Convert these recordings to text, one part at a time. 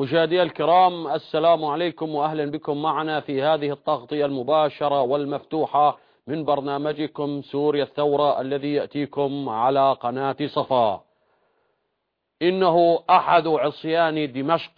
مشاهدي الكرام، السلام عليكم وأهلا بكم معنا في هذه التغطية المباشرة والمفتوحة من برنامجكم سوريا الثورة الذي يأتيكم على قناة صفا. إنه أحد عصيان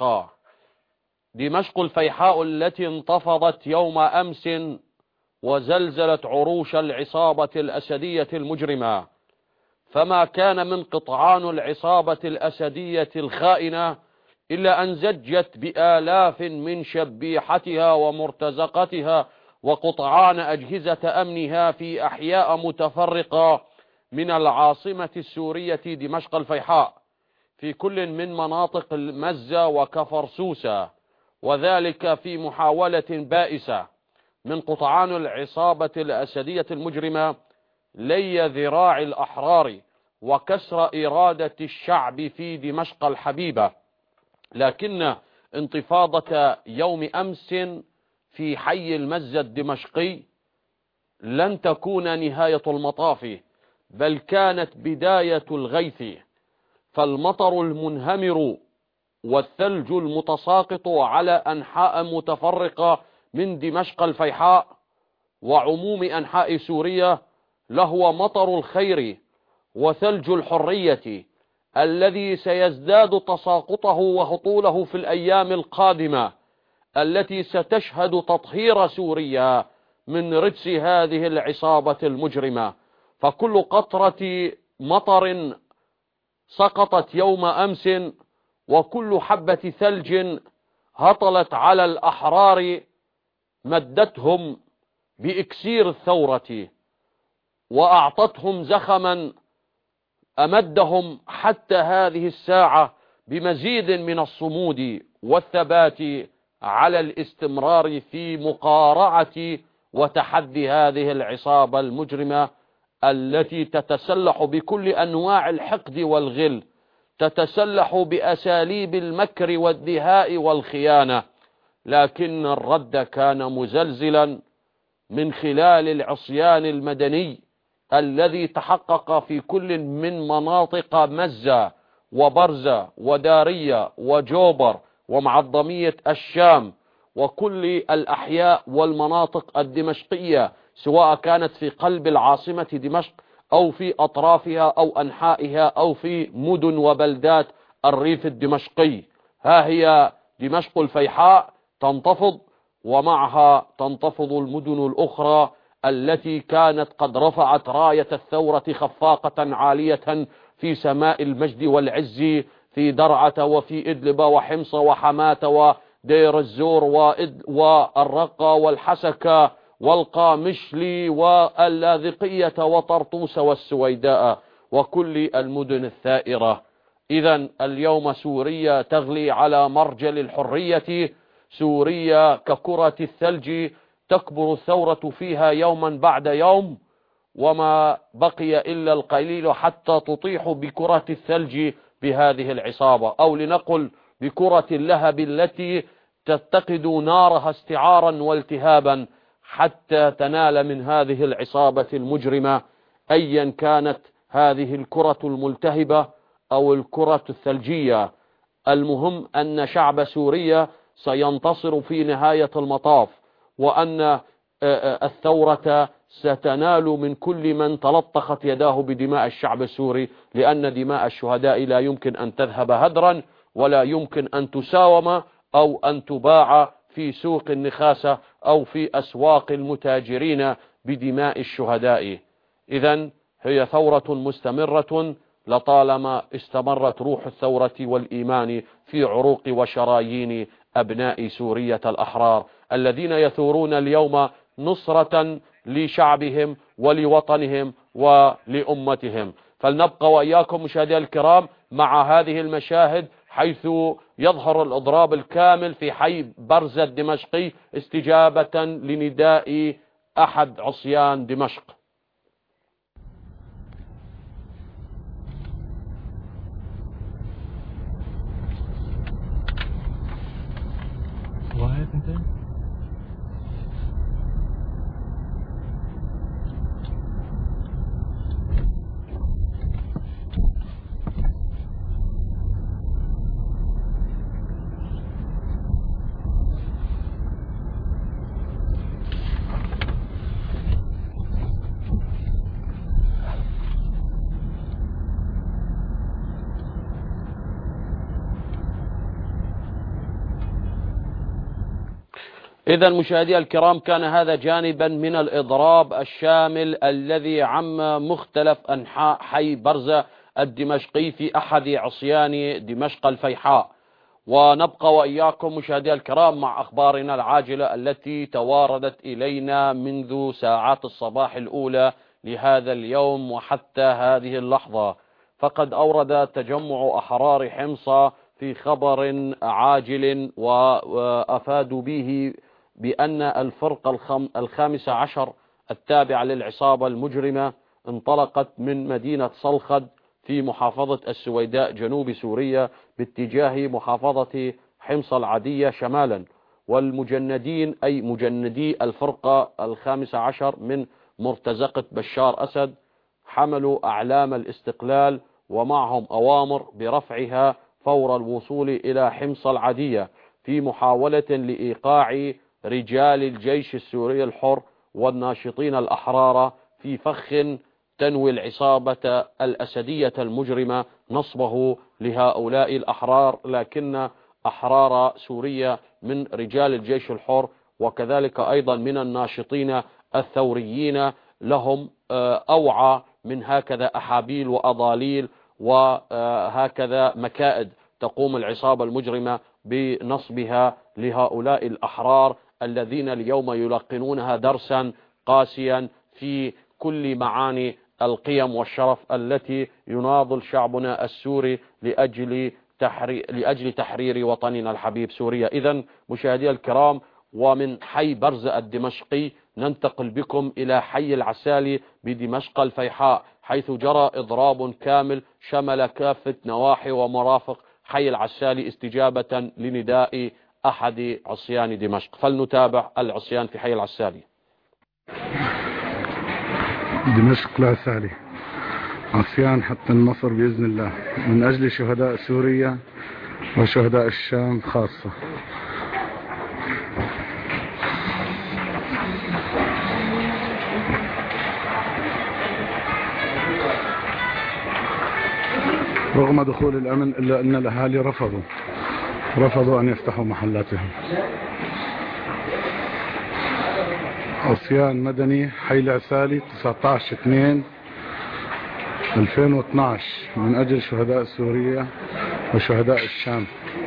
دمشق الفيحاء التي انتفضت يوم أمس وزلزلت عروش العصابة الأسدية المجرمة، فما كان من قطعان العصابة الأسدية الخائنة إلا أن زجت بآلاف من شبيحتها ومرتزقتها وقطعان أجهزة أمنها في أحياء متفرقة من العاصمة السورية دمشق الفيحاء، في كل من مناطق المزة وكفر سوسة، وذلك في محاولة بائسة من قطعان العصابة الأسدية المجرمة لي ذراع الأحرار وكسر إرادة الشعب في دمشق الحبيبة. لكن انتفاضة يوم أمس في حي المزة الدمشقي لن تكون نهاية المطاف، بل كانت بداية الغيث، فالمطر المنهمر والثلج المتساقط على أنحاء متفرقة من دمشق الفيحاء وعموم أنحاء سوريا لهو مطر الخير وثلج الحرية الذي سيزداد تساقطه وهطوله في الأيام القادمة التي ستشهد تطهير سوريا من رجس هذه العصابة المجرمة. فكل قطرة مطر سقطت يوم أمس وكل حبة ثلج هطلت على الأحرار مدتهم بإكسير الثورة وأعطتهم زخما أمدهم حتى هذه الساعة بمزيد من الصمود والثبات على الاستمرار في مقارعة وتحدي هذه العصابة المجرمة التي تتسلح بكل أنواع الحقد والغل، تتسلح بأساليب المكر والدهاء والخيانة. لكن الرد كان مزلزلا من خلال العصيان المدني الذي تحقق في كل من مناطق مزة وبرزة ودارية وجوبر ومعظمية الشام وكل الأحياء والمناطق الدمشقية، سواء كانت في قلب العاصمة دمشق أو في أطرافها أو أنحائها أو في مدن وبلدات الريف الدمشقي. ها هي دمشق الفيحاء تنتفض، ومعها تنتفض المدن الأخرى التي كانت قد رفعت راية الثورة خفاقة عالية في سماء المجد والعز في درعة وفي إدلب وحمص وحماة ودير الزور والرقة والحسكة والقامشلي واللاذقية وطرطوس والسويداء وكل المدن الثائرة. إذن اليوم سوريا تغلي على مرجل الحرية، سوريا ككرة الثلج تكبر الثورة فيها يوما بعد يوم، وما بقي إلا القليل حتى تطيح بكرة الثلج بهذه العصابة، أو لنقل بكرة اللهب التي تتقد نارها استعارا والتهابا حتى تنال من هذه العصابة المجرمة أيا كانت هذه الكرة الملتهبة أو الكرة الثلجية. المهم أن شعب سوريا سينتصر في نهاية المطاف، وأن الثورة ستنال من كل من تلطخت يداه بدماء الشعب السوري، لأن دماء الشهداء لا يمكن أن تذهب هدرا ولا يمكن أن تساوم أو أن تباع في سوق النخاسة أو في أسواق المتاجرين بدماء الشهداء. إذن هي ثورة مستمرة لطالما استمرت روح الثورة والإيمان في عروق وشرايين أبناء سورية الأحرار الذين يثورون اليوم نصرة لشعبهم ولوطنهم ولأمتهم. فلنبقى وإياكم مشاهدي الكرام مع هذه المشاهد حيث يظهر الإضراب الكامل في حي برزة الدمشقي استجابة لنداء أحد عصيان دمشق. إذا مشاهدي الكرام، كان هذا جانبا من الإضراب الشامل الذي عم مختلف أنحاء حي برزة الدمشقي في أحد عصيان دمشق الفيحاء. ونبقى وإياكم مشاهدي الكرام مع أخبارنا العاجلة التي تواردت إلينا منذ ساعات الصباح الأولى لهذا اليوم وحتى هذه اللحظة. فقد أورد تجمع أحرار حمص في خبر عاجل وأفادوا به بأن الفرقة 15 التابعة للعصابة المجرمة انطلقت من مدينة صلخد في محافظة السويداء جنوب سوريا باتجاه محافظة حمص العادية شمالا. والمجندين أي مجندي الفرقة 15 من مرتزقة بشار أسد حملوا أعلام الاستقلال ومعهم أوامر برفعها فور الوصول إلى حمص العادية في محاولة لإيقاع رجال الجيش السوري الحر والناشطين الأحرار في فخ تنوي العصابة الأسدية المجرمة نصبه لهؤلاء الأحرار، لكن أحرار سوريا من رجال الجيش الحر وكذلك أيضا من الناشطين الثوريين لهم أوعى من هكذا أحابيل وأضاليل وهكذا مكائد تقوم العصابة المجرمة بنصبها لهؤلاء الأحرار الذين اليوم يلقنونها درسا قاسيا في كل معاني القيم والشرف التي يناضل شعبنا السوري لأجل تحرير وطننا الحبيب سوريا. إذن مشاهدي الكرام، ومن حي برزة الدمشقي ننتقل بكم إلى حي العسالي بدمشق الفيحاء، حيث جرى إضراب كامل شمل كافة نواحي ومرافق حي العسالي استجابة لنداء أحد عصيان دمشق. فلنتابع العصيان في حي العسالي. دمشق العسالي عصيان حتى النصر بإذن الله من أجل شهداء سوريا وشهداء الشام خاصة. رغم دخول الأمن إلا أن الأهالي رفضوا أن يفتحوا محلاتهم. عصيان مدني حي العسالي 19/2/2012 من أجل شهداء سوريا وشهداء الشام.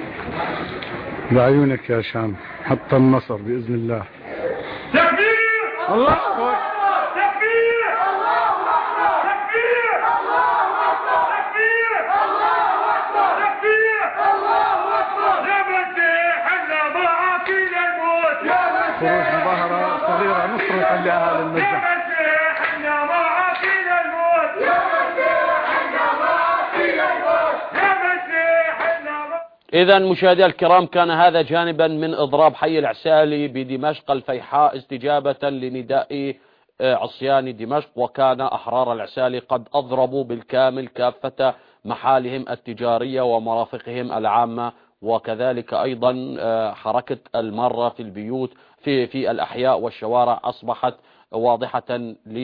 بعيونك يا شام حتى النصر بإذن الله. تكبير! الله أكبر! تكبير! الله أكبر! تكبير! الله أكبر! تكبير! الله أكبر! تكبير! الله أكبر! يا مسيح احنا معك للموت. خروج مظاهرة صغيرة نصرة لأهالي النجدة. يا مسيح احنا معك للموت. يا مسيح احنا معك للموت. يا مسيح احنا معك. إذا مشاهدي الكرام، كان هذا جانبا من إضراب حي العسالي بدمشق الفيحاء استجابة لنداء عصيان دمشق. وكان أحرار العسالي قد أضربوا بالكامل كافة محالهم التجارية ومرافقهم العامة، وكذلك أيضا حركة المارة في البيوت في الأحياء والشوارع أصبحت واضحة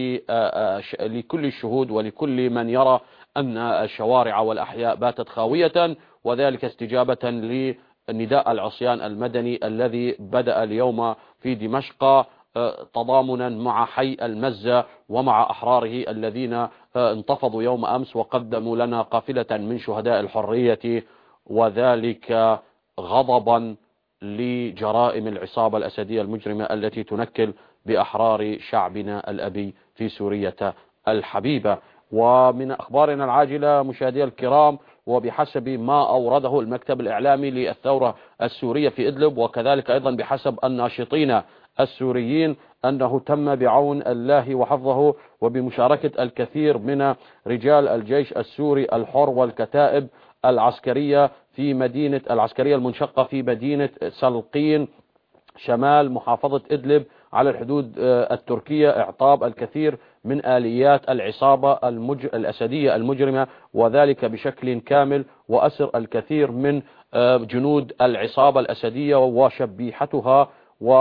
لكل الشهود ولكل من يرى أن الشوارع والأحياء باتت خاوية، وذلك استجابة لنداء العصيان المدني الذي بدأ اليوم في دمشق تضامنا مع حي المزة ومع أحراره الذين انتفضوا يوم أمس وقدموا لنا قافلة من شهداء الحرية، وذلك غضبا لجرائم العصابة الأسدية المجرمة التي تنكل بأحرار شعبنا الأبي في سوريا الحبيبة. ومن أخبارنا العاجلة مشاهدي الكرام، وبحسب ما أورده المكتب الإعلامي للثورة السورية في إدلب وكذلك أيضا بحسب الناشطين السوريين، أنه تم بعون الله وحفظه وبمشاركة الكثير من رجال الجيش السوري الحر والكتائب العسكرية في مدينة العسكرية المنشقة في مدينة سلقين شمال محافظة إدلب على الحدود التركية، إعطاب الكثير من آليات العصابة الأسدية المجرمة وذلك بشكل كامل، وأسر الكثير من جنود العصابة الأسدية وشبيحتها.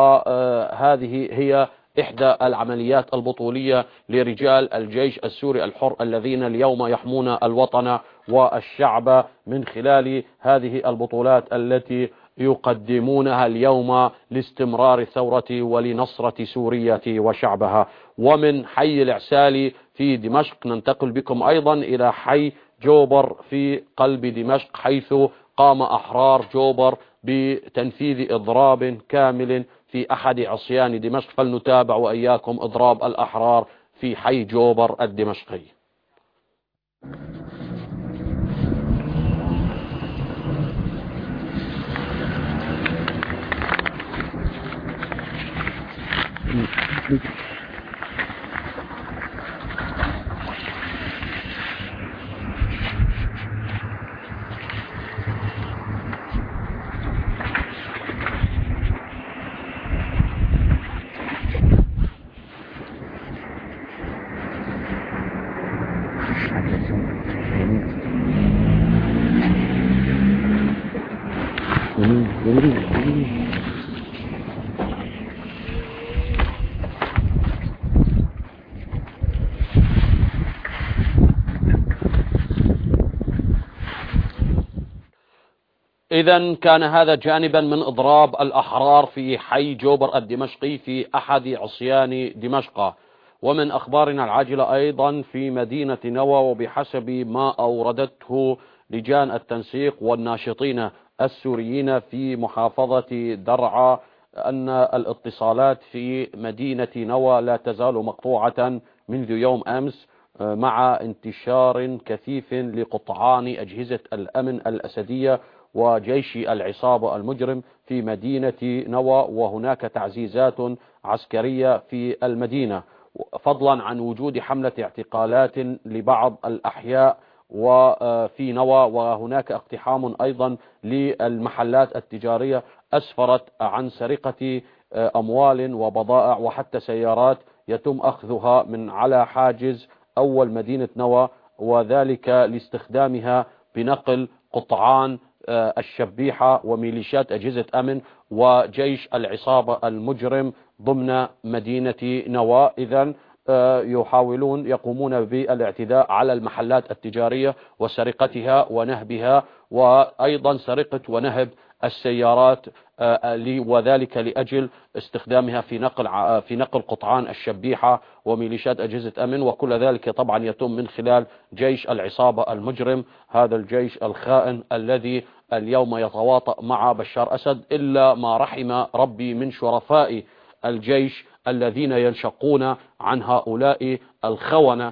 وهذه هي إحدى العمليات البطولية لرجال الجيش السوري الحر الذين اليوم يحمون الوطن والشعب من خلال هذه البطولات التي يقدمونها اليوم لاستمرار الثورة ولنصرة سوريا وشعبها. ومن حي الإعسالي في دمشق ننتقل بكم أيضا إلى حي جوبر في قلب دمشق، حيث قام أحرار جوبر بتنفيذ إضراب كامل في أحد عصيان دمشق. فلنتابع وإياكم إضراب الأحرار في حي جوبر الدمشقي. إذن كان هذا جانبا من إضراب الأحرار في حي جوبر الدمشقي في أحد عصيان دمشق. ومن أخبارنا العاجلة أيضا في مدينة نوى، وبحسب ما أوردته لجان التنسيق والناشطين السوريين في محافظة درعا أن الاتصالات في مدينة نوى لا تزال مقطوعة منذ يوم أمس، مع انتشار كثيف لقطعان أجهزة الأمن الأسدية وجيش العصابة المجرم في مدينة نوى، وهناك تعزيزات عسكرية في المدينة، فضلا عن وجود حملة اعتقالات لبعض الأحياء وفي نوى، وهناك اقتحام أيضا للمحلات التجارية أسفرت عن سرقة أموال وبضائع وحتى سيارات يتم أخذها من على حاجز أول مدينة نوى، وذلك لاستخدامها بنقل قطعان الشبيحة وميليشيات أجهزة أمن وجيش العصابة المجرم ضمن مدينة نوى. إذن يقومون بالاعتداء على المحلات التجارية وسرقتها ونهبها، وأيضا سرقة ونهب السيارات، وذلك لأجل استخدامها في نقل قطعان الشبيحة وميليشيات أجهزة أمن، وكل ذلك طبعا يتم من خلال جيش العصابة المجرم، هذا الجيش الخائن الذي اليوم يتواطأ مع بشار أسد، إلا ما رحم ربي من شرفاء الجيش الذين ينشقون عن هؤلاء الخونة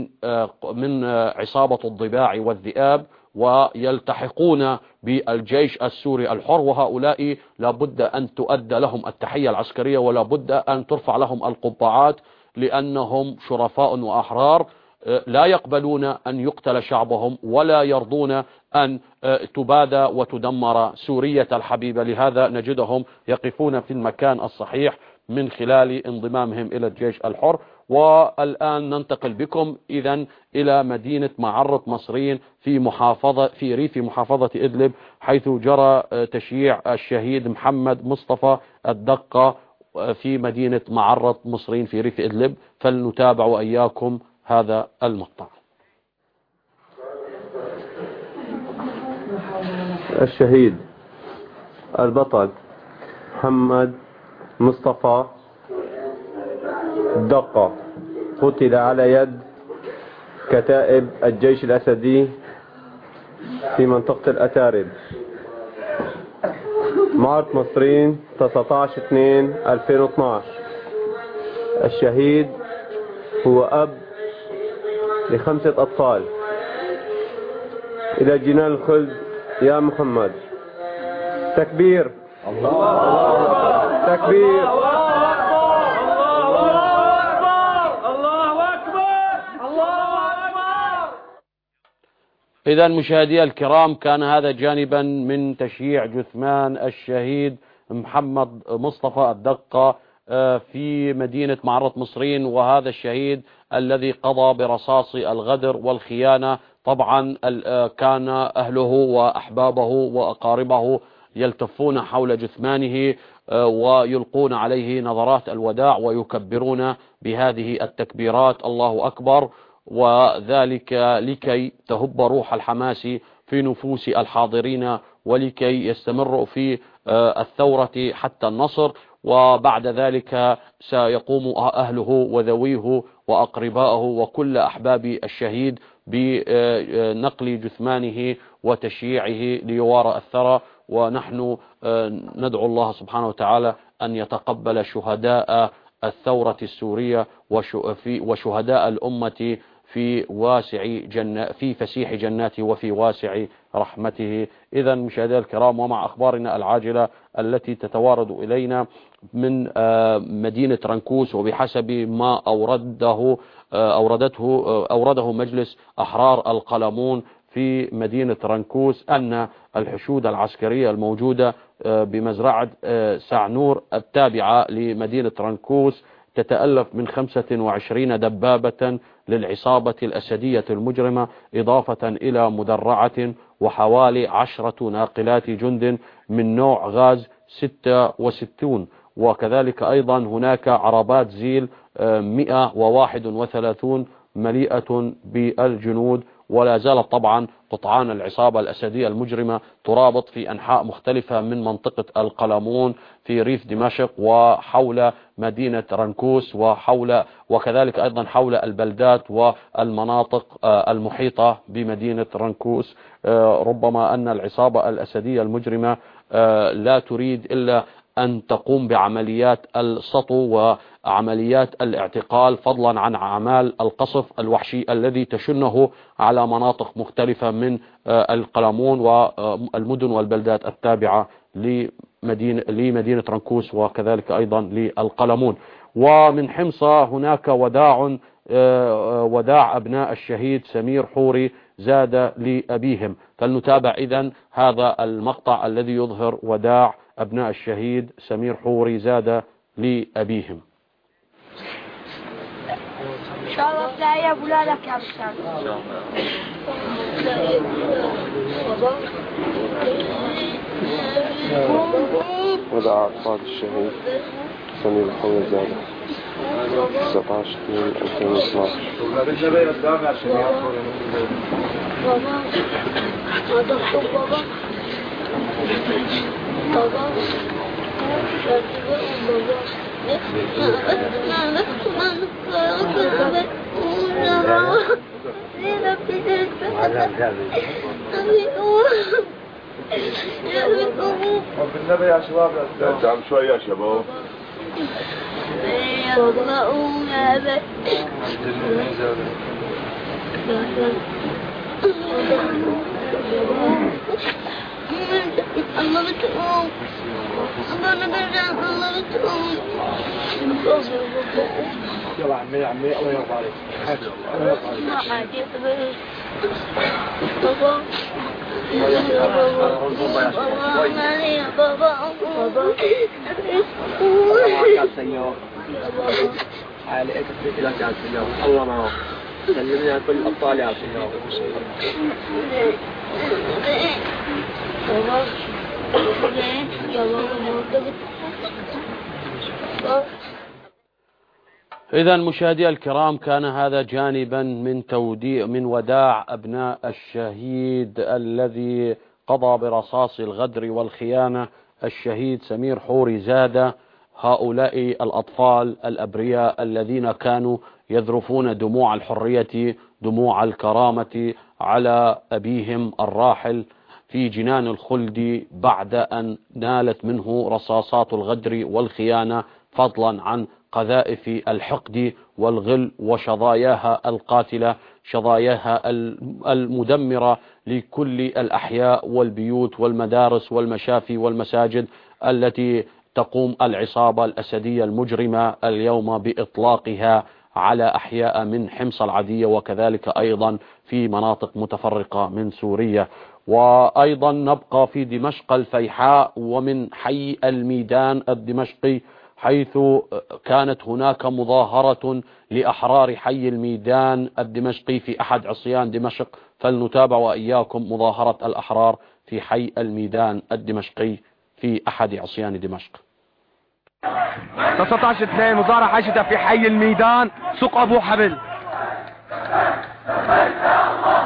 من عصابة الضباع والذئاب ويلتحقون بالجيش السوري الحر، وهؤلاء لابد أن تؤدى لهم التحية العسكرية ولابد أن ترفع لهم القبعات، لأنهم شرفاء وأحرار لا يقبلون أن يقتل شعبهم ولا يرضون أن تبادى وتدمر سورية الحبيبة. لهذا نجدهم يقفون في المكان الصحيح من خلال انضمامهم إلى الجيش الحر. والآن ننتقل بكم إذن إلى مدينة معرة مصرين في ريف محافظة إدلب، حيث جرى تشييع الشهيد محمد مصطفى الدقة في مدينة معرة مصرين في ريف إدلب. فلنتابع وإياكم هذا المقطع. الشهيد البطل محمد مصطفى الدقة قتل على يد كتائب الجيش الأسدي في منطقة الأتارب، معرة مصرين 19/2/2012. الشهيد هو أب ل5 أطفال. إلى جنان الخلد يا محمد. تكبير، الله تكبير، إذا مشاهدي الكرام، كان هذا جانبا من تشييع جثمان الشهيد محمد مصطفى الدقة في مدينة معرة مصرين، وهذا الشهيد الذي قضى برصاص الغدر والخيانة. طبعا كان أهله وأحبابه وأقاربه يلتفون حول جثمانه ويلقون عليه نظرات الوداع ويكبرون بهذه التكبيرات الله أكبر، وذلك لكي تهب روح الحماس في نفوس الحاضرين ولكي يستمروا في الثورة حتى النصر. وبعد ذلك سيقوم أهله وذويه وأقربائه وكل أحباب الشهيد بنقل جثمانه وتشييعه ليوارى الثرى. ونحن ندعو الله سبحانه وتعالى أن يتقبل شهداء الثورة السورية وشهداء الأمة في فسيح جناته وفي واسع رحمته. إذا مشاهدينا الكرام، ومع أخبارنا العاجلة التي تتوارد إلينا من مدينة رنكوس، وبحسب ما أورده مجلس أحرار القلمون في مدينة رنكوس أن الحشود العسكرية الموجودة بمزرعة سعنور التابعة لمدينة رنكوس تتألف من 25 دبابة للعصابة الأسدية المجرمة، إضافة إلى مدرعة وحوالي 10 ناقلات جند من نوع غاز 66. وكذلك أيضا هناك عربات زيل 131 مليئة بالجنود. ولا زالت طبعا قطعان العصابة الأسدية المجرمة ترابط في أنحاء مختلفة من منطقة القلمون في ريف دمشق وحول مدينة رنكوس وكذلك أيضا حول البلدات والمناطق المحيطة بمدينة رنكوس. ربما أن العصابة الأسدية المجرمة لا تريد إلا أن تقوم بعمليات السطو وعمليات الاعتقال، فضلا عن أعمال القصف الوحشي الذي تشنه على مناطق مختلفة من القلمون والمدن والبلدات التابعة لمدينة رنكوس وكذلك أيضا للقلمون. ومن حمصة هناك وداع أبناء الشهيد سمير حوري زاد لأبيهم. فلنتابع إذن هذا المقطع الذي يظهر وداع أبناء الشهيد سمير حوري زاد لأبيهم. إن شاء الله تلاقي أولادك يا بشار. ودع أطفال الشهيد سمير حوري زاد 19/2/2012. بالنبي يا شباب تعال شوي يا شباب. الله بتقوم الله نرجع الله بتقوم. يلا عمي الله يرضى عليك. بابا الله معه. سلمنا كل الأبطال يا سيدنا. إذا مشاهدي الكرام، كان هذا جانبا من وداع أبناء الشهيد الذي قضى برصاص الغدر والخيانة الشهيد سمير حوري زاد. هؤلاء الأطفال الأبرياء الذين كانوا يذرفون دموع الحرية دموع الكرامة على أبيهم الراحل في جنان الخلد بعد أن نالت منه رصاصات الغدر والخيانة، فضلا عن قذائف الحقد والغل وشظاياها القاتلة، شظاياها المدمرة لكل الأحياء والبيوت والمدارس والمشافي والمساجد التي تقوم العصابة الأسدية المجرمة اليوم بإطلاقها على أحياء من حمص العدية وكذلك أيضا في مناطق متفرقة من سوريا. وأيضا نبقى في دمشق الفيحاء ومن حي الميدان الدمشقي، حيث كانت هناك مظاهرة لأحرار حي الميدان الدمشقي في أحد عصيان دمشق. فلنتابع وإياكم مظاهرة الأحرار في حي الميدان الدمشقي في أحد عصيان دمشق. 19/2 مظاهرة حاشدة في حي الميدان سوق أبو حبل.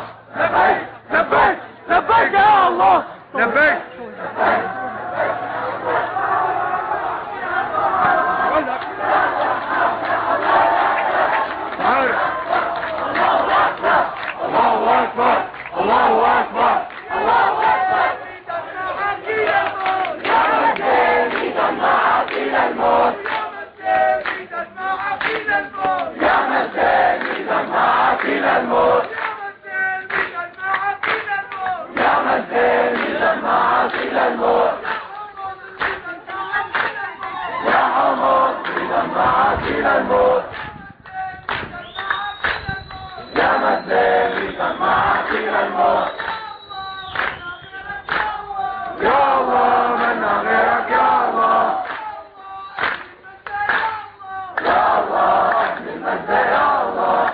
لبيك لبيك يا الله لبيك. يا الله من غيرك يا الله يا الله أهل المجد يا الله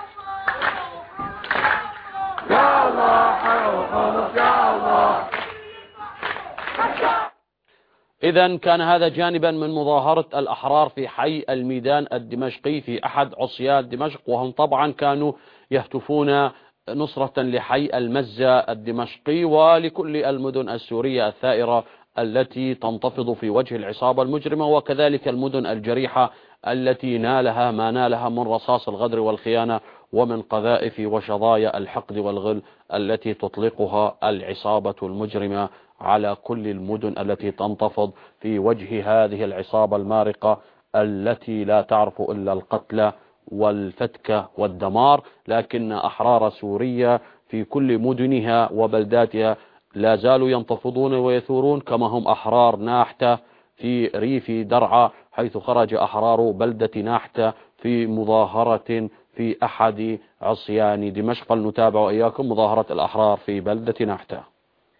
يا الله حي وخلص يا الله. إذن كان هذا جانبا من مظاهرة الأحرار في حي الميدان الدمشقي في أحد عصيان دمشق، وهم طبعا كانوا يهتفون نصرة لحي المزة الدمشقي ولكل المدن السورية الثائرة التي تنتفض في وجه العصابة المجرمة، وكذلك المدن الجريحة التي نالها ما نالها من رصاص الغدر والخيانة ومن قذائف وشظايا الحقد والغل التي تطلقها العصابة المجرمة على كل المدن التي تنتفض في وجه هذه العصابة المارقة التي لا تعرف إلا القتل والفتك والدمار. لكن أحرار سوريا في كل مدنها وبلداتها لا زالوا ينتفضون ويثورون، كما هم أحرار ناحتة في ريف درعا، حيث خرج أحرار بلدة ناحتة في مظاهرة في أحد عصيان دمشق. فلنتابع إياكم مظاهرة الأحرار في بلدة ناحتة.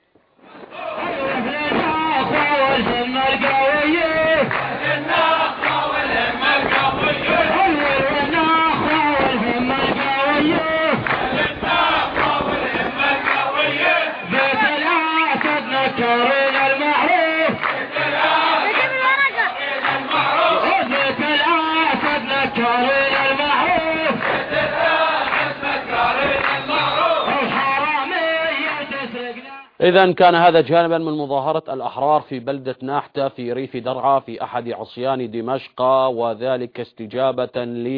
إذن كان هذا جانبا من مظاهرة الأحرار في بلدة ناحتة في ريف درعا في أحد عصيان دمشق، وذلك استجابة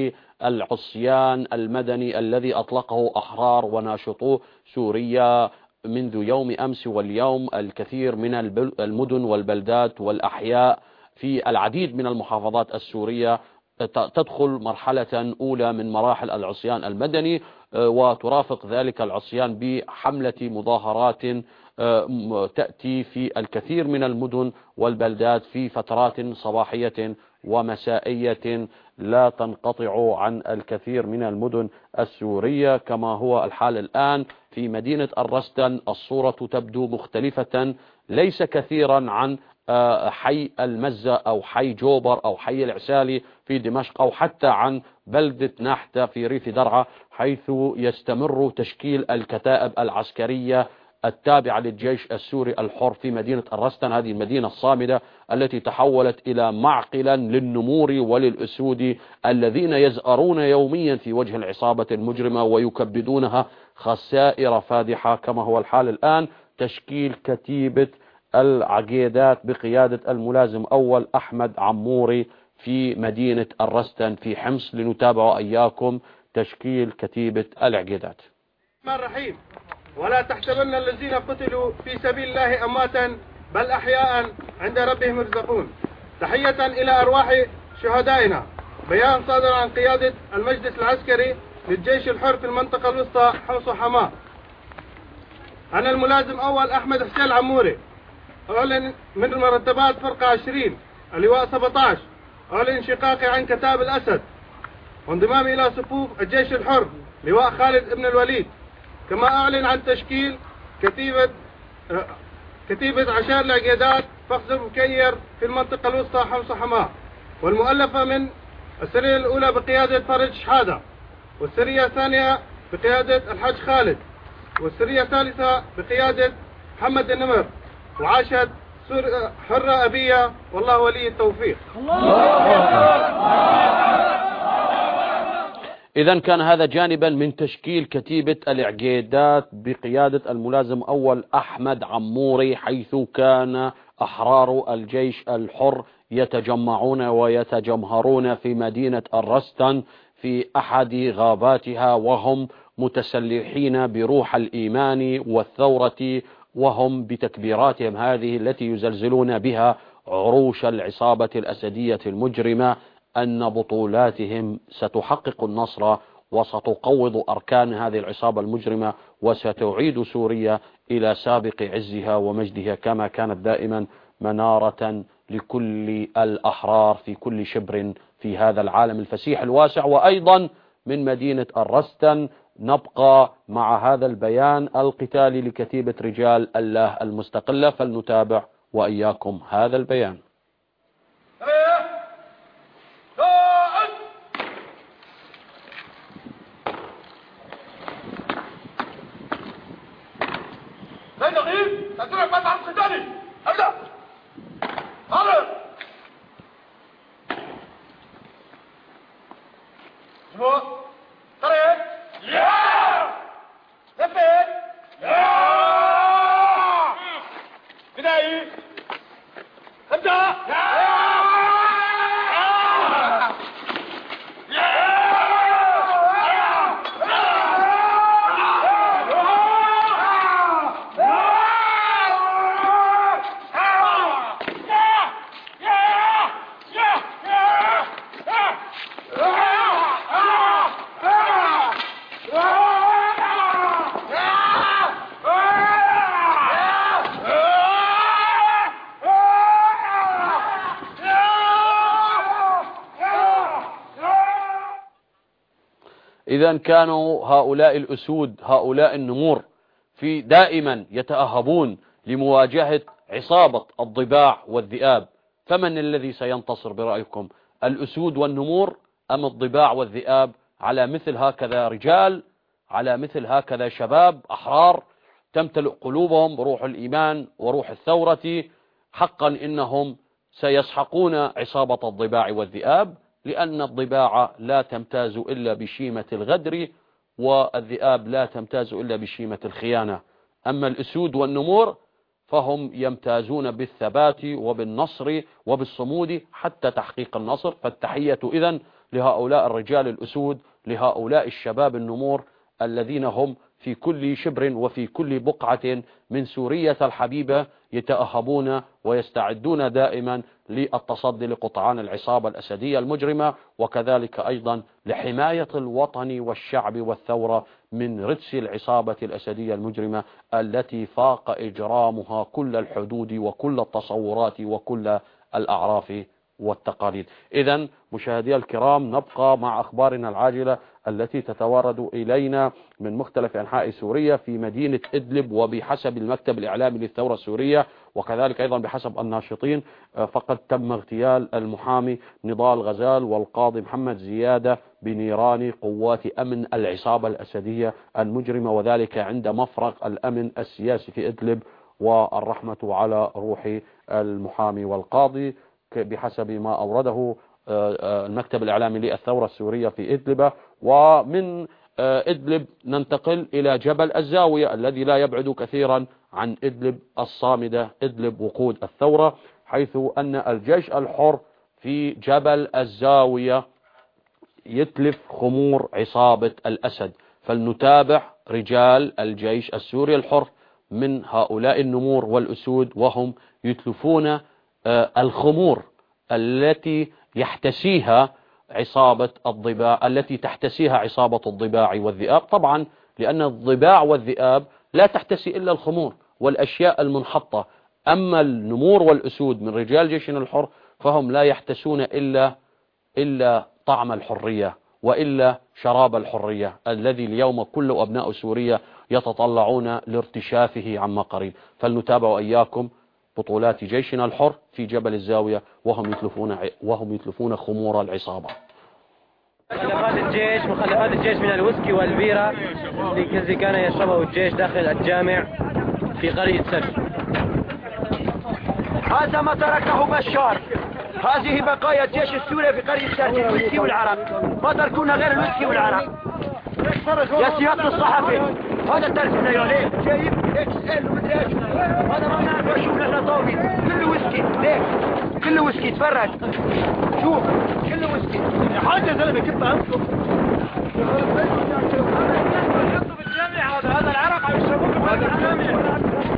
للعصيان المدني الذي أطلقه أحرار وناشطو سوريا منذ يوم أمس واليوم. الكثير من المدن والبلدات والأحياء في العديد من المحافظات السورية تدخل مرحلة أولى من مراحل العصيان المدني، وترافق ذلك العصيان بحملة مظاهرات تأتي في الكثير من المدن والبلدات في فترات صباحية ومسائية لا تنقطع عن الكثير من المدن السورية، كما هو الحال الآن في مدينة الرستن. الصورة تبدو مختلفة، ليس كثيرا عن حي المزة أو حي جوبر أو حي العسالي في دمشق، أو حتى عن بلدة ناحتة في ريف درعا، حيث يستمر تشكيل الكتائب العسكرية التابعة للجيش السوري الحر في مدينة الرستن، هذه المدينة الصامدة التي تحولت إلى معقلا للنمور وللأسود الذين يزأرون يوميا في وجه العصابة المجرمة ويكبدونها خسائر فادحة، كما هو الحال الآن. تشكيل كتيبة العقيدات بقيادة الملازم أول أحمد عموري في مدينة الرستن في حمص. لنتابع إياكم تشكيل كتيبة العقيدات. الرحيم. ولا تحسبن الذين قتلوا في سبيل الله أمواتا بل أحياء عند ربهم يرزقون. تحية إلى أرواح شهدائنا. بيان صادر عن قيادة المجلس العسكري للجيش الحر في المنطقة الوسطى حمص وحماة. أنا الملازم أول أحمد حسين عموري أعلن من مرتبات فرقة 20 اللواء 17 أعلن انشقاقي عن كتاب الأسد وانضمامي إلى صفوف الجيش الحر لواء خالد بن الوليد. كما أعلن عن تشكيل كتيبة عشائر العقيدات فخز مكير في المنطقة الوسطى حمص وحماة، والمؤلفة من السرية الأولى بقيادة فرج شحادة، والسرية الثانية بقيادة الحاج خالد، والسرية الثالثة بقيادة محمد النمر. وعاشت حرة أبية والله ولي التوفيق. إذن كان هذا جانبا من تشكيل كتيبة العقيدات بقيادة الملازم أول أحمد عموري، حيث كان أحرار الجيش الحر يتجمعون ويتجمهرون في مدينة الرستن في أحد غاباتها، وهم متسلحين بروح الإيمان والثورة، وهم بتكبيراتهم هذه التي يزلزلون بها عروش العصابة الأسدية المجرمة أن بطولاتهم ستحقق النصر وستقوض أركان هذه العصابة المجرمة وستعيد سوريا إلى سابق عزها ومجدها كما كانت دائما منارة لكل الأحرار في كل شبر في هذا العالم الفسيح الواسع. وأيضا من مدينة الرستن نبقى مع هذا البيان القتالي لكتيبة رجال الله المستقلة، فلنتابع وإياكم هذا البيان. إذا كانوا هؤلاء الأسود، هؤلاء النمور، في دائما يتأهبون لمواجهة عصابة الضباع والذئاب، فمن الذي سينتصر برأيكم؟ الأسود والنمور أم الضباع والذئاب؟ على مثل هكذا رجال، على مثل هكذا شباب أحرار تمتلئ قلوبهم بروح الإيمان وروح الثورة، حقا إنهم سيسحقون عصابة الضباع والذئاب، لأن الضباع لا تمتاز إلا بشيمة الغدر، والذئاب لا تمتاز إلا بشيمة الخيانة. أما الأسود والنمور فهم يمتازون بالثبات وبالنصر وبالصمود حتى تحقيق النصر. فالتحية إذن لهؤلاء الرجال الأسود، لهؤلاء الشباب النمور الذين هم في كل شبر وفي كل بقعة من سورية الحبيبة يتأهبون ويستعدون دائما للتصدي لقطعان العصابة الأسدية المجرمة، وكذلك أيضا لحماية الوطن والشعب والثورة من رجس العصابة الأسدية المجرمة التي فاق إجرامها كل الحدود وكل التصورات وكل الأعراف والتقاليد. إذن مشاهدي الكرام، نبقى مع أخبارنا العاجلة التي تتوارد إلينا من مختلف أنحاء سوريا في مدينة إدلب، وبحسب المكتب الإعلامي للثورة السورية وكذلك أيضا بحسب الناشطين فقد تم اغتيال المحامي نضال غزال والقاضي محمد زيادة بنيران قوات أمن العصابة الأسدية المجرمة، وذلك عند مفرق الأمن السياسي في إدلب، والرحمة على روح المحامي والقاضي بحسب ما أورده المكتب الإعلامي للثورة السورية في إدلب. ومن إدلب ننتقل إلى جبل الزاوية الذي لا يبعد كثيرا عن إدلب الصامدة، إدلب وقود الثورة، حيث أن الجيش الحر في جبل الزاوية يتلف خمور عصابة الأسد. فلنتابع رجال الجيش السوري الحر من هؤلاء النمور والأسود وهم يتلفون الخمور التي يحتسيها عصابة الضباع، التي تحتسيها عصابة الضباع والذئاب، طبعا لأن الضباع والذئاب لا تحتسي إلا الخمور والأشياء المنحطة. أما النمور والأسود من رجال جيشنا الحر فهم لا يحتسون إلا طعم الحرية وإلا شراب الحرية الذي اليوم كل أبناء سوريا يتطلعون لارتشافه عما قريب. فلنتابع إياكم بطولات جيشنا الحر في جبل الزاوية وهم يتلفون خمور العصابة. مخلفات الجيش من الويسكي والبيرة الذي كان يشربه الجيش داخل الجامع في قرية سرج. هذا ما تركه بشار، هذه بقايا الجيش السوري في قرية سرج، الويسكي والعرق، ما تركونا غير الويسكي والعرق. يا سيادة الصحفي، هذا الدرس من يوليه جايب اكس ال ومدري ايش، هذا ما نعرف شو نحن طاوي، كله ويسكي، ليك كله ويسكي، تفرج شوف كله ويسكي يا حاج يا زلمه، كيف انتم حطوا بالجامع هذا العرق عم يشربوه هذا الجامع.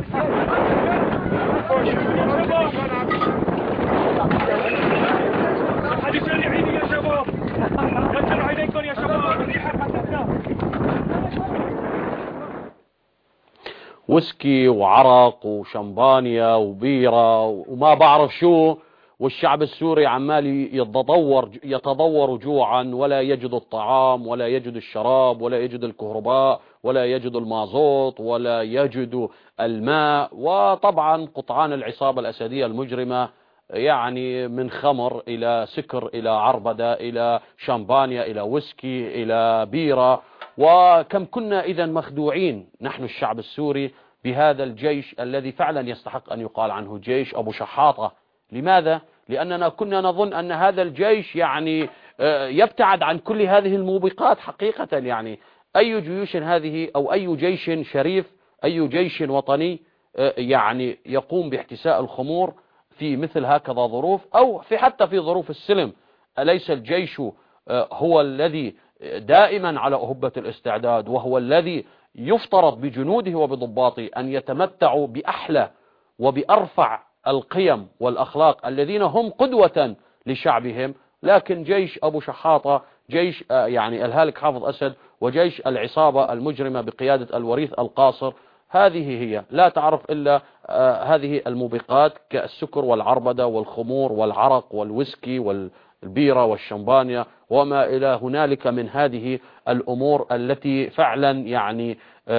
حد يسرع عيني يا شباب، كسروا عينيكم يا شباب، الريحه حسسنا. ويسكي وعرق وشمبانيا وبيرة وما بعرف شو، والشعب السوري عمال يتضور جوعا، ولا يجد الطعام ولا يجد الشراب ولا يجد الكهرباء ولا يجد المازوت ولا يجد الماء. وطبعا قطعان العصابة الأسدية المجرمة يعني من خمر إلى سكر إلى عربدة إلى شامبانيا إلى ويسكي إلى بيرة. وكم كنا إذا مخدوعين نحن الشعب السوري بهذا الجيش الذي فعلا يستحق أن يقال عنه جيش أبو شحاطة. لماذا؟ لأننا كنا نظن أن هذا الجيش يعني يبتعد عن كل هذه الموبقات حقيقة. يعني أي جيوش هذه أو أي جيش شريف، أي جيش وطني يعني يقوم باحتساء الخمور في مثل هكذا ظروف، أو حتى في ظروف السلم؟ أليس الجيش هو الذي دائما على أهبة الاستعداد، وهو الذي يفترض بجنوده وبضباطه أن يتمتعوا بأحلى وبأرفع القيم والأخلاق الذين هم قدوة لشعبهم؟ لكن جيش أبو شحاطة، جيش يعني الهالك حافظ أسد، وجيش العصابة المجرمة بقيادة الوريث القاصر، هذه هي لا تعرف إلا هذه الموبقات كالسكر والعربدة والخمور والعرق والويسكي والبيرة والشمبانيا وما إلى هنالك من هذه الأمور التي فعلا يعني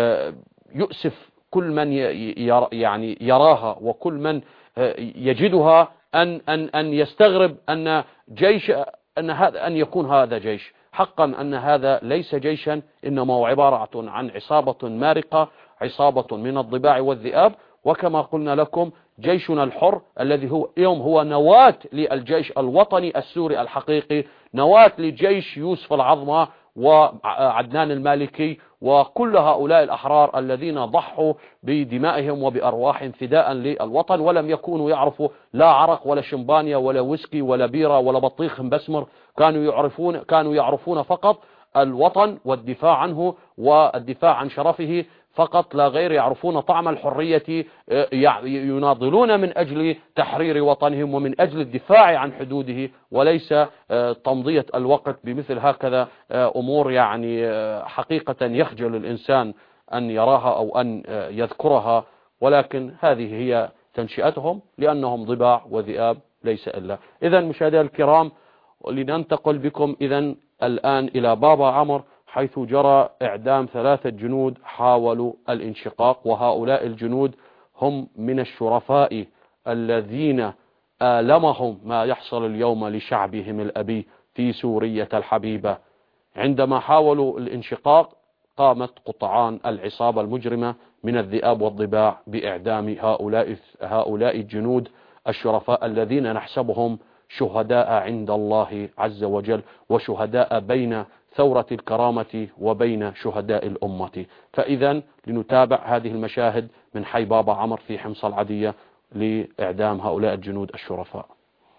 يؤسف كل من يعني يراها، وكل من يجدها أن يستغرب أن جيش أن يكون هذا جيش. حقا أن هذا ليس جيشا، إنما هو عبارة عن عصابة مارقة، عصابة من الضباع والذئاب. وكما قلنا لكم جيشنا الحر الذي هو اليوم هو نواة للجيش الوطني السوري الحقيقي، نواة لجيش يوسف العظمى وعدنان المالكي وكل هؤلاء الأحرار الذين ضحوا بدمائهم وبأرواحهم فداء للوطن، ولم يكونوا يعرفوا لا عرق ولا شمبانيا ولا ويسكي ولا بيرة ولا بطيخ بسمر، كانوا يعرفون فقط الوطن والدفاع عنه والدفاع عن شرفه فقط لا غير. يعرفون طعم الحرية، يناضلون من أجل تحرير وطنهم ومن أجل الدفاع عن حدوده، وليس تمضية الوقت بمثل هكذا أمور يعني حقيقة يخجل الإنسان أن يراها أو أن يذكرها. ولكن هذه هي تنشئتهم، لأنهم ضباع وذئاب ليس إلا. إذا مشاهدينا الكرام، لننتقل بكم إذا الآن إلى بابا عمر، حيث جرى إعدام 3 جنود حاولوا الانشقاق. وهؤلاء الجنود هم من الشرفاء الذين آلمهم ما يحصل اليوم لشعبهم الأبي في سورية الحبيبة. عندما حاولوا الانشقاق قامت قطعان العصابة المجرمة من الذئاب والضباع بإعدام هؤلاء الجنود الشرفاء الذين نحسبهم شهداء عند الله عز وجل، وشهداء بين ثورة الكرامة وبين شهداء الأمة. فإذا لنتابع هذه المشاهد من حي بابا عمر في حمص العدية لإعدام هؤلاء الجنود الشرفاء.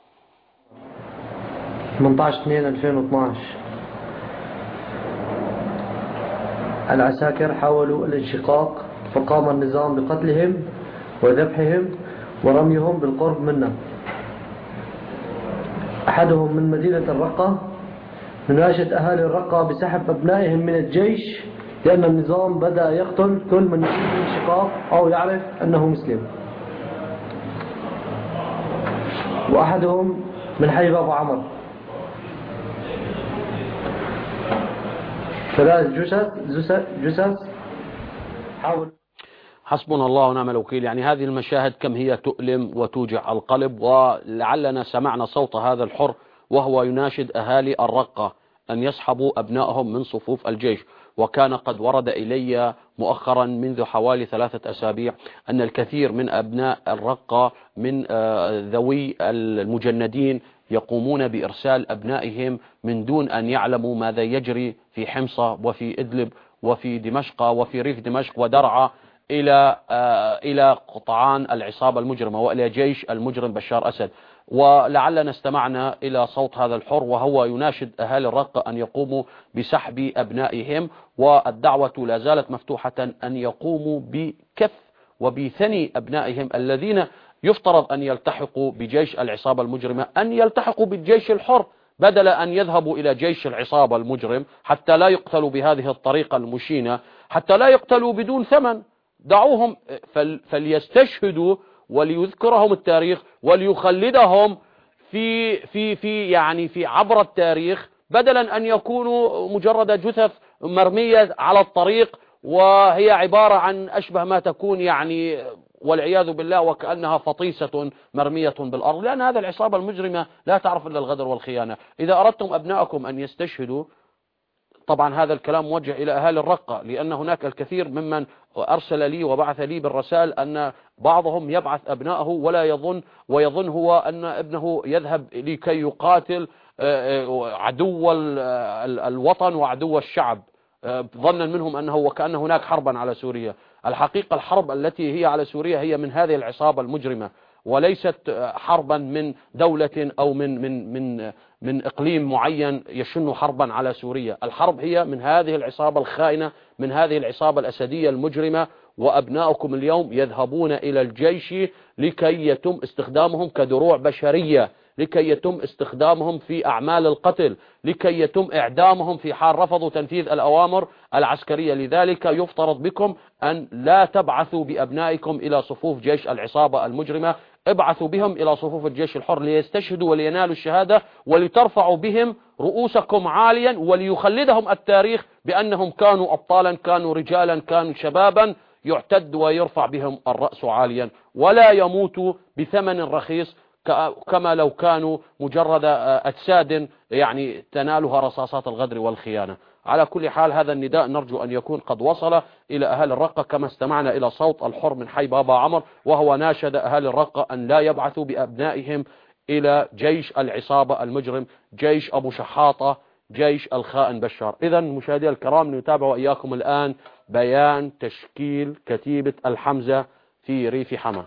18/2/2012 العساكر حاولوا الانشقاق، فقام النظام بقتلهم وذبحهم ورميهم بالقرب منا. أحدهم من مدينة الرقة. نناشد أهالي الرقة بسحب أبنائهم من الجيش، لأن النظام بدأ يقتل كل من يريد الانشقاق أو يعرف أنه مسلم. وأحدهم من حي بابا عمر. 3 جثث حاول. حسبنا الله ونعم الوكيل. يعني هذه المشاهد كم هي تؤلم وتوجع القلب. ولعلنا سمعنا صوت هذا الحر وهو يناشد أهالي الرقة أن يسحبوا أبنائهم من صفوف الجيش. وكان قد ورد إلي مؤخرا منذ حوالي 3 أسابيع أن الكثير من أبناء الرقة من ذوي المجندين يقومون بإرسال أبنائهم من دون أن يعلموا ماذا يجري في حمصة وفي إدلب وفي دمشق وفي ريف دمشق ودرعا إلى قطعان العصابة المجرمة وإلى جيش المجرم بشار أسد. ولعلنا استمعنا إلى صوت هذا الحر وهو يناشد أهالي الرقة أن يقوموا بسحب أبنائهم، والدعوة لا زالت مفتوحة أن يقوموا بكف وبثني أبنائهم الذين يفترض أن يلتحقوا بجيش العصابة المجرمة، أن يلتحقوا بالجيش الحر بدل أن يذهبوا إلى جيش العصابة المجرم حتى لا يقتلوا بهذه الطريقة المشينة، حتى لا يقتلوا بدون ثمن. دعوهم فليستشهدوا وليذكرهم التاريخ وليخلدهم في عبر التاريخ، بدلا أن يكونوا مجرد جثث مرمية على الطريق، وهي عبارة عن أشبه ما تكون يعني والعياذ بالله وكأنها فطيسة مرمية بالأرض، لأن هذه العصابة المجرمة لا تعرف إلا الغدر والخيانة. إذا أردتم أبنائكم أن يستشهدوا، طبعا هذا الكلام موجه إلى أهالي الرقة، لأن هناك الكثير ممن أرسل لي وبعث لي بالرسائل أن بعضهم يبعث أبنائه ويظن هو أن ابنه يذهب لكي يقاتل عدو الوطن وعدو الشعب، ظنا منهم أنه وكأن هناك حربا على سوريا. الحقيقة الحرب التي هي على سوريا هي من هذه العصابة المجرمة، وليست حربا من دولة أو من إقليم معين يشن حربا على سوريا. الحرب هي من هذه العصابة الخائنة، من هذه العصابة الأسدية المجرمة. وأبناؤكم اليوم يذهبون إلى الجيش لكي يتم استخدامهم كدروع بشرية، لكي يتم استخدامهم في أعمال القتل، لكي يتم إعدامهم في حال رفضوا تنفيذ الأوامر العسكرية. لذلك يفترض بكم أن لا تبعثوا بأبنائكم إلى صفوف جيش العصابة المجرمة، ابعثوا بهم إلى صفوف الجيش الحر ليستشهدوا ولينالوا الشهادة، ولترفعوا بهم رؤوسكم عاليا، وليخلدهم التاريخ بأنهم كانوا أبطالا، كانوا رجالا، كانوا شبابا، يعتد ويرفع بهم الرأس عاليا، ولا يموتوا بثمن رخيص كما لو كانوا مجرد أجساد يعني تنالها رصاصات الغدر والخيانة. على كل حال هذا النداء نرجو أن يكون قد وصل إلى أهل الرقة، كما استمعنا إلى صوت الحر من حي بابا عمر وهو ناشد أهل الرقة أن لا يبعثوا بأبنائهم إلى جيش العصابة المجرم، جيش أبو شحاطة، جيش الخائن بشار. إذا مشاهدي الكرام، نتابع وإياكم الآن بيان تشكيل كتيبة الحمزة في ريف حما.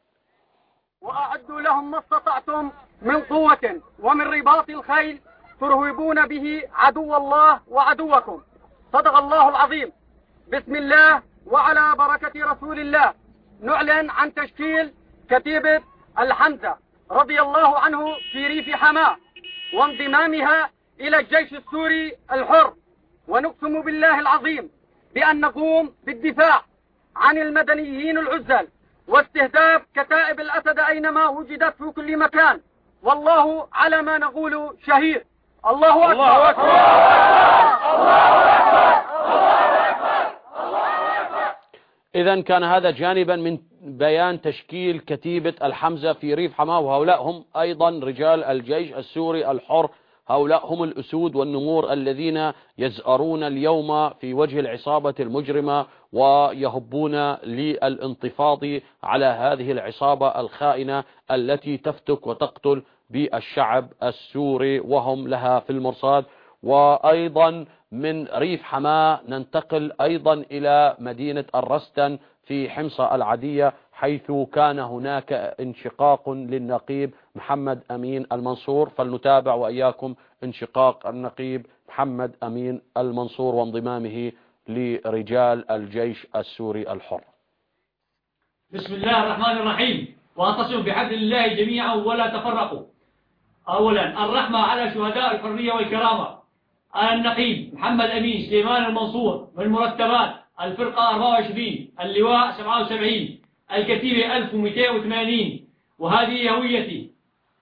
وأعدوا لهم ما استطعتم من قوة ومن رباط الخيل ترهبون به عدو الله وعدوكم. صدق الله العظيم. بسم الله وعلى بركة رسول الله نعلن عن تشكيل كتيبة الحمزة رضي الله عنه في ريف حماة وانضمامها إلى الجيش السوري الحر، ونقسم بالله العظيم بأن نقوم بالدفاع عن المدنيين العزل واستهداف كتائب الأسد أينما وجدت في كل مكان، والله على ما نقول شهيد. الله أكبر. الله أكبر. إذن كان هذا جانبا من بيان تشكيل كتيبة الحمزة في ريف حماة، وهؤلاء هم أيضا رجال الجيش السوري الحر، هؤلاء هم الأسود والنمور الذين يزأرون اليوم في وجه العصابة المجرمة ويهبون للانتفاض على هذه العصابة الخائنة التي تفتك وتقتل بالشعب السوري وهم لها في المرصاد. وأيضا من ريف حماة ننتقل أيضا إلى مدينة الرستن في حمصة العدية، حيث كان هناك انشقاق للنقيب محمد أمين المنصور. فلنتابع وإياكم انشقاق النقيب محمد أمين المنصور وانضمامه لرجال الجيش السوري الحر. بسم الله الرحمن الرحيم. واعتصموا بحبل الله جميعا ولا تفرقوا. أولا الرحمة على شهداء الحرية والكرامة. النقيب محمد أمين سليمان المنصور من مرتبات الفرقة 24 اللواء 77 الكتيبة 1280، وهذه هويتي.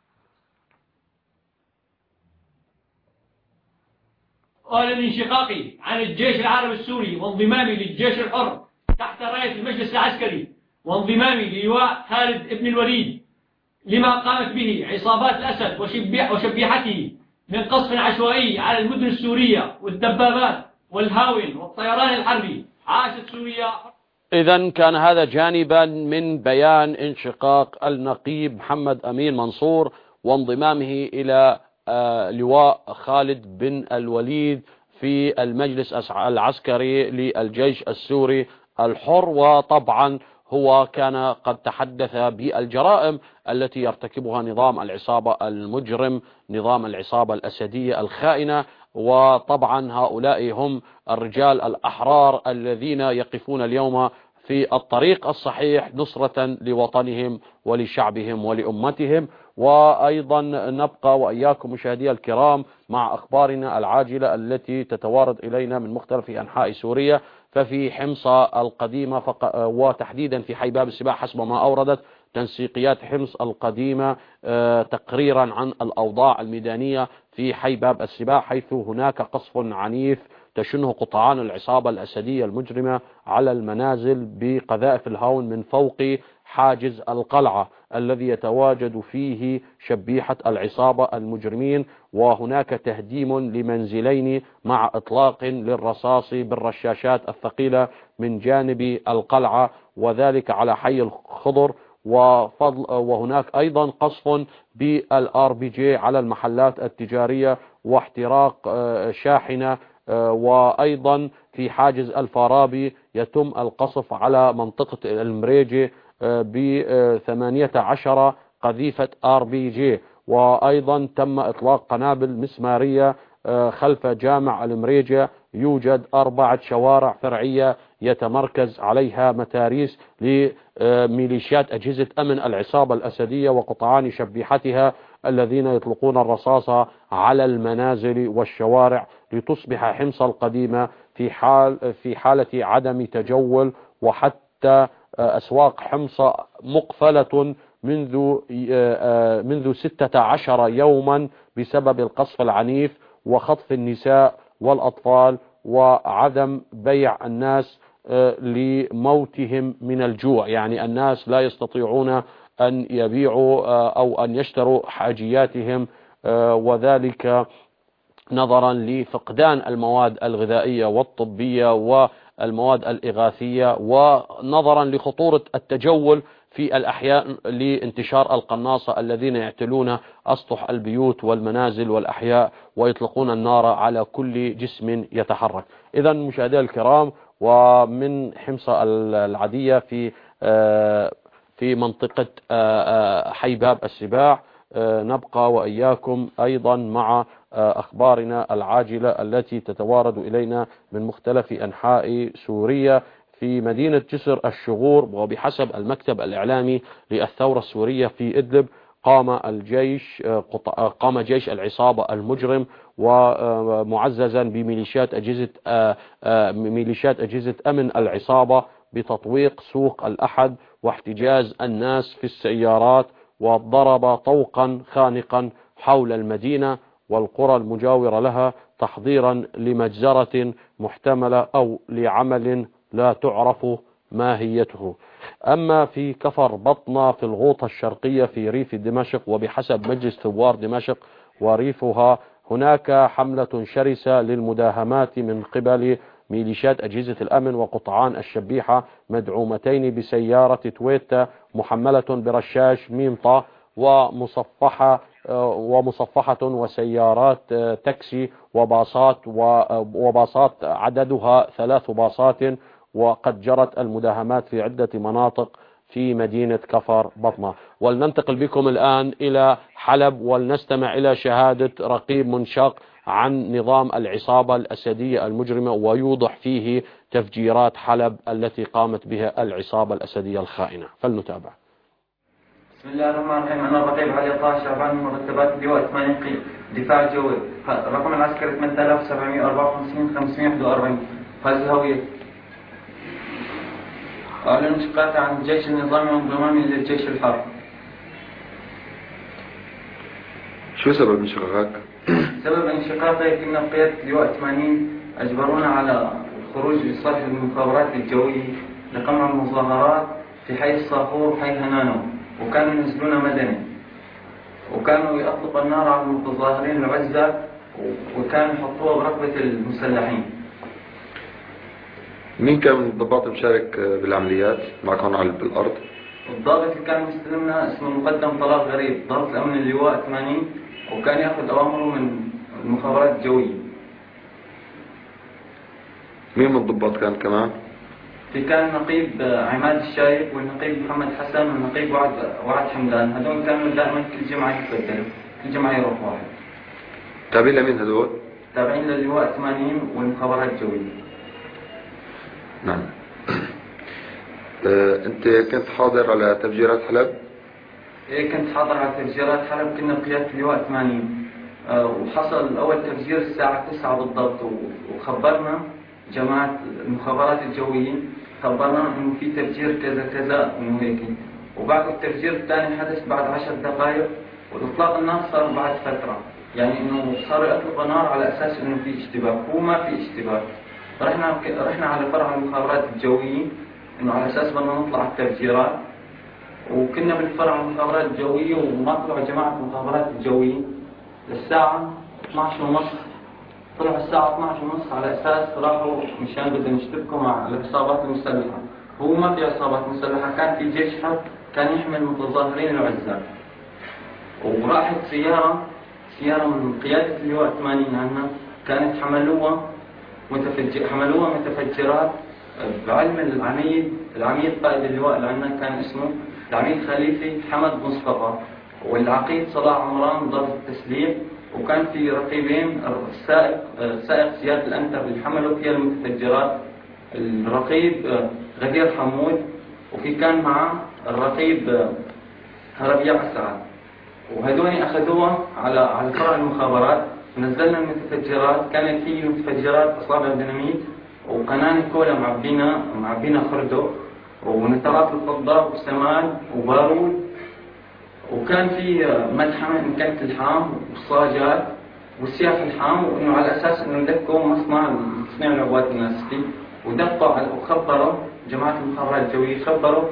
أعلن انشقاقي عن الجيش العربي السوري وانضمامي للجيش الحر تحت راية المجلس العسكري، وانضمامي للواء خالد ابن الوليد لما قامت به عصابات الأسد وشبيحته من قصف عشوائي على المدن السورية والدبابات والهاون والطيران الحربي. عاشت سوريا. إذن كان هذا جانبا من بيان انشقاق النقيب محمد أمين منصور وانضمامه إلى لواء خالد بن الوليد في المجلس العسكري للجيش السوري الحر. وطبعا هو كان قد تحدث بالجرائم التي يرتكبها نظام العصابة المجرم، نظام العصابة الأسدية الخائنة. وطبعا هؤلاء هم الرجال الأحرار الذين يقفون اليوم في الطريق الصحيح نصرة لوطنهم ولشعبهم ولأمتهم. وأيضا نبقى وإياكم مشاهدي الكرام مع أخبارنا العاجلة التي تتوارد إلينا من مختلف أنحاء سوريا. ففي حمصة القديمة وتحديدا في حي باب السباع حسب ما أوردت تنسيقيات حمص القديمة تقريرا عن الأوضاع الميدانية في حي باب السباع، حيث هناك قصف عنيف تشنه قطعان العصابة الأسدية المجرمة على المنازل بقذائف الهاون من فوق حاجز القلعة الذي يتواجد فيه شبيحة العصابة المجرمين، وهناك تهديم لمنزلين مع إطلاق للرصاص بالرشاشات الثقيلة من جانب القلعة، وذلك على حي الخضر. وهناك أيضا قصف بالRPG على المحلات التجارية واحتراق شاحنة، وأيضا في حاجز الفارابي يتم القصف على منطقة المريجي ب18 قذيفة RPG، وأيضا تم إطلاق قنابل مسمارية خلف جامع المريجة. يوجد 4 شوارع فرعية يتمركز عليها متاريس لميليشيات أجهزة أمن العصابة الأسدية وقطعان شبيحتها الذين يطلقون الرصاص على المنازل والشوارع لتصبح حمص القديمة في حالة عدم تجول، وحتى أسواق حمص مقفلة منذ 16 يوما بسبب القصف العنيف وخطف النساء والأطفال وعدم بيع الناس لموتهم من الجوع. يعني الناس لا يستطيعون أن يبيعوا أو أن يشتروا حاجياتهم، وذلك نظرا لفقدان المواد الغذائية والطبية والمواد الإغاثية، ونظرا لخطورة التجول في الأحياء لانتشار القناصة الذين يعتلون أسطح البيوت والمنازل والأحياء ويطلقون النار على كل جسم يتحرك. إذا مشاهدينا الكرام، ومن حمص العادية في منطقة حي باب السباع نبقى وإياكم أيضا مع أخبارنا العاجلة التي تتوارد إلينا من مختلف أنحاء سوريا. في مدينة جسر الشغور، وبحسب المكتب الإعلامي للثورة السورية في إدلب، قام جيش العصابة المجرم ومعززا بميليشيات أجهزة أمن العصابة بتطويق سوق الأحد واحتجاز الناس في السيارات، وضرب طوقا خانقا حول المدينة والقرى المجاورة لها تحضيرا لمجزرة محتملة أو لعمل لا تعرف ماهيته. أما في كفر بطنة في الغوطة الشرقية في ريف دمشق، وبحسب مجلس ثوار دمشق وريفها، هناك حملة شرسة للمداهمات من قبل ميليشيات أجهزة الأمن وقطعان الشبيحة مدعومتين بسيارة تويوتا محملة برشاش ميمطة ومصفحة وسيارات تاكسي وباصات عددها 3 باصات، وقد جرت المداهمات في عدة مناطق في مدينة كفر بطنة. ولننتقل بكم الآن إلى حلب ولنستمع إلى شهادة رقيب منشق عن نظام العصابة الأسدية المجرمة، ويوضح فيه تفجيرات حلب التي قامت بها العصابة الأسدية الخائنة. فلنتابع. بسم الله الرحمن الرحيم. أنا الرقيب علي طه شعبان من مرتبات اللواء 80 دفاع جوي. رقم العسكري 8754 541. هذه هوية. أعلن انشقاقي عن الجيش النظامي وانضمامي للجيش الحر. شو سبب انشقاقك؟ سبب انشقاقي كنا بقيادة اللواء 80 أجبرونا على الخروج لصالح المخابرات الجوية لقمع المظاهرات في حي الصافور وحي هنانو، وكانوا ينزلون مدني، وكانوا يطلقوا النار على المتظاهرين العزة، وكانوا يحطوها برقبة المسلحين. مين كان من الضباط المشارك بالعمليات معك هون على بالأرض؟ الضابط اللي كان مستلمنا اسمه المقدم طلال غريب، ضابط الأمن اللواء 80، وكان يأخذ أوامره من المخابرات الجوية. مين من الضباط كان كمان؟ في كان النقيب عماد الشايب والنقيب محمد حسن والنقيب وعد حمدان. هذول كانوا دائما كل جمعة يتبدلوا، كل جمعة يروح واحد. تابعين لمين هذول؟ تابعين للواء 80 والمخابرات الجوية. نعم. أنت كنت حاضر على تفجيرات حلب؟ إيه كنت حاضر على تفجيرات حلب، كنا بقيادة اللواء 80. وحصل أول تفجير الساعة 9 بالضبط، وخبرنا جماعة المخابرات الجوية، خبرنا إنه في تفجير كذا كذا إنه هيك، وبعد التفجير الثاني حدث بعد 10 دقائق، وإطلاق النار صار بعد فترة، يعني إنه صار يطلق نار على أساس إنه في اشتباك، هو ما في اشتباك. رحنا على فرع المخابرات الجوية إنه على أساس بدنا نطلع التفجيرات، وكنا بالفرع المخابرات الجوية وما طلعوا جماعة المخابرات الجوية الساعة 12:30. طلعوا الساعة 12:30 على أساس راحوا مشان بدهم يشتبكوا مع العصابات المسلحة. هو ما في عصابات مسلحة، كان في جيش حرب كان يحمل متظاهرين العزاب. وراحت سيارة من قيادة اللواء 80 عنا، كانت حملوها متفجرات بعلم العميد قائد اللواء اللي عنا كان اسمه العميد خليفي حمد مصطفى، والعقيد صلاح عمران ضابط التسليح، وكان في رقيبين سائق سيارة الأنتر اللي حملوا فيها المتفجرات، الرقيب غدير حمود، وفي كان معه الرقيب ربيع السعد. وهدوني أخذوها على فرع المخابرات. نزلنا المتفجرات، كانت في متفجرات أصابع ديناميت وقناني كولا معبينا خردو ونترات الفضة وسمان وبارود، وكان في ملحمة إن كانت الحام والصاجات والسياف الحام، وإنه على أساس إنه دكوا مصنع العبوات الناسفي، ودقوا وخبروا جماعة المخابرات الجوية،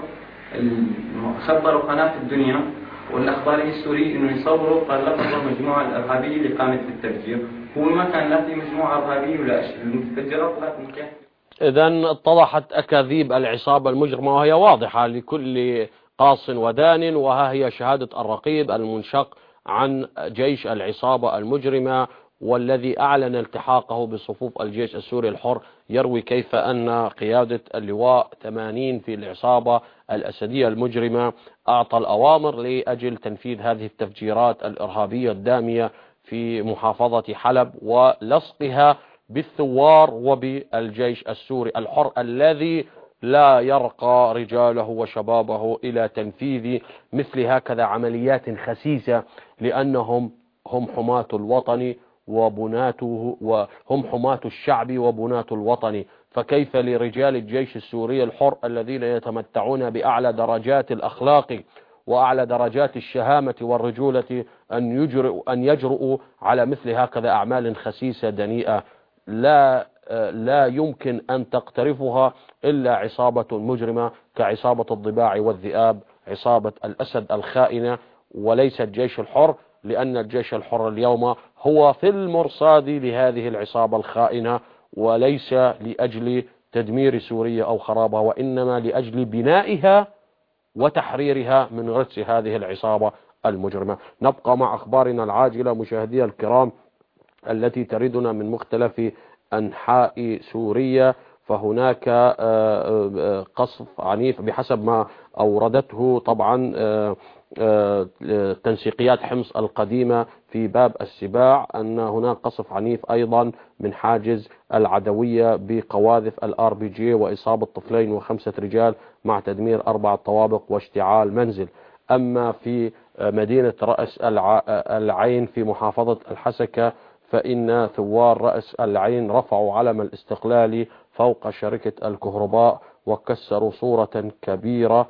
خبروا قناة الدنيا والأخباري السوري إنه يصوروا قال لفظوا المجموعة الإرهابية اللي قامت بالتفجير. هو ما كان لا في مجموعة إرهابية ولا شيء، المتفجرات لا ممكن. إذن اتضحت أكاذيب العصابة المجرمة وهي واضحة لكل قاص ودان، وها هي شهادة الرقيب المنشق عن جيش العصابة المجرمة والذي أعلن التحاقه بصفوف الجيش السوري الحر، يروي كيف أن قيادة اللواء 80 في العصابة الأسدية المجرمة أعطى الأوامر لأجل تنفيذ هذه التفجيرات الإرهابية الدامية في محافظة حلب ولصقها بالثوار وبالجيش السوري الحر الذي لا يرقى رجاله وشبابه إلى تنفيذ مثل هكذا عمليات خسيسة، لأنهم هم حماة الوطن وبناته، وهم حماة الشعب وبناة الوطن. فكيف لرجال الجيش السوري الحر الذين يتمتعون بأعلى درجات الأخلاق وأعلى درجات الشهامة والرجولة أن يجرؤوا على مثل هكذا أعمال خسيسة دنيئة لا يمكن أن تقترفها إلا عصابة مجرمة كعصابة الضباع والذئاب، عصابة الأسد الخائنة، وليس الجيش الحر، لأن الجيش الحر اليوم هو في المرصاد لهذه العصابة الخائنة، وليس لأجل تدمير سوريا أو خرابها، وإنما لأجل بنائها وتحريرها من غرس هذه العصابة المجرمة. نبقى مع أخبارنا العاجلة مشاهدي الكرام التي تردنا من مختلف أنحاء سوريا. فهناك قصف عنيف بحسب ما أوردته طبعا تنسيقيات حمص القديمة في باب السباع، أن هناك قصف عنيف أيضا من حاجز العدوية بقواذف الRPG وإصابة طفلين و5 رجال مع تدمير 4 طوابق واشتعال منزل. أما في مدينة رأس العين في محافظة الحسكة فإن ثوار رأس العين رفعوا علم الاستقلال فوق شركة الكهرباء وكسروا صورة كبيرة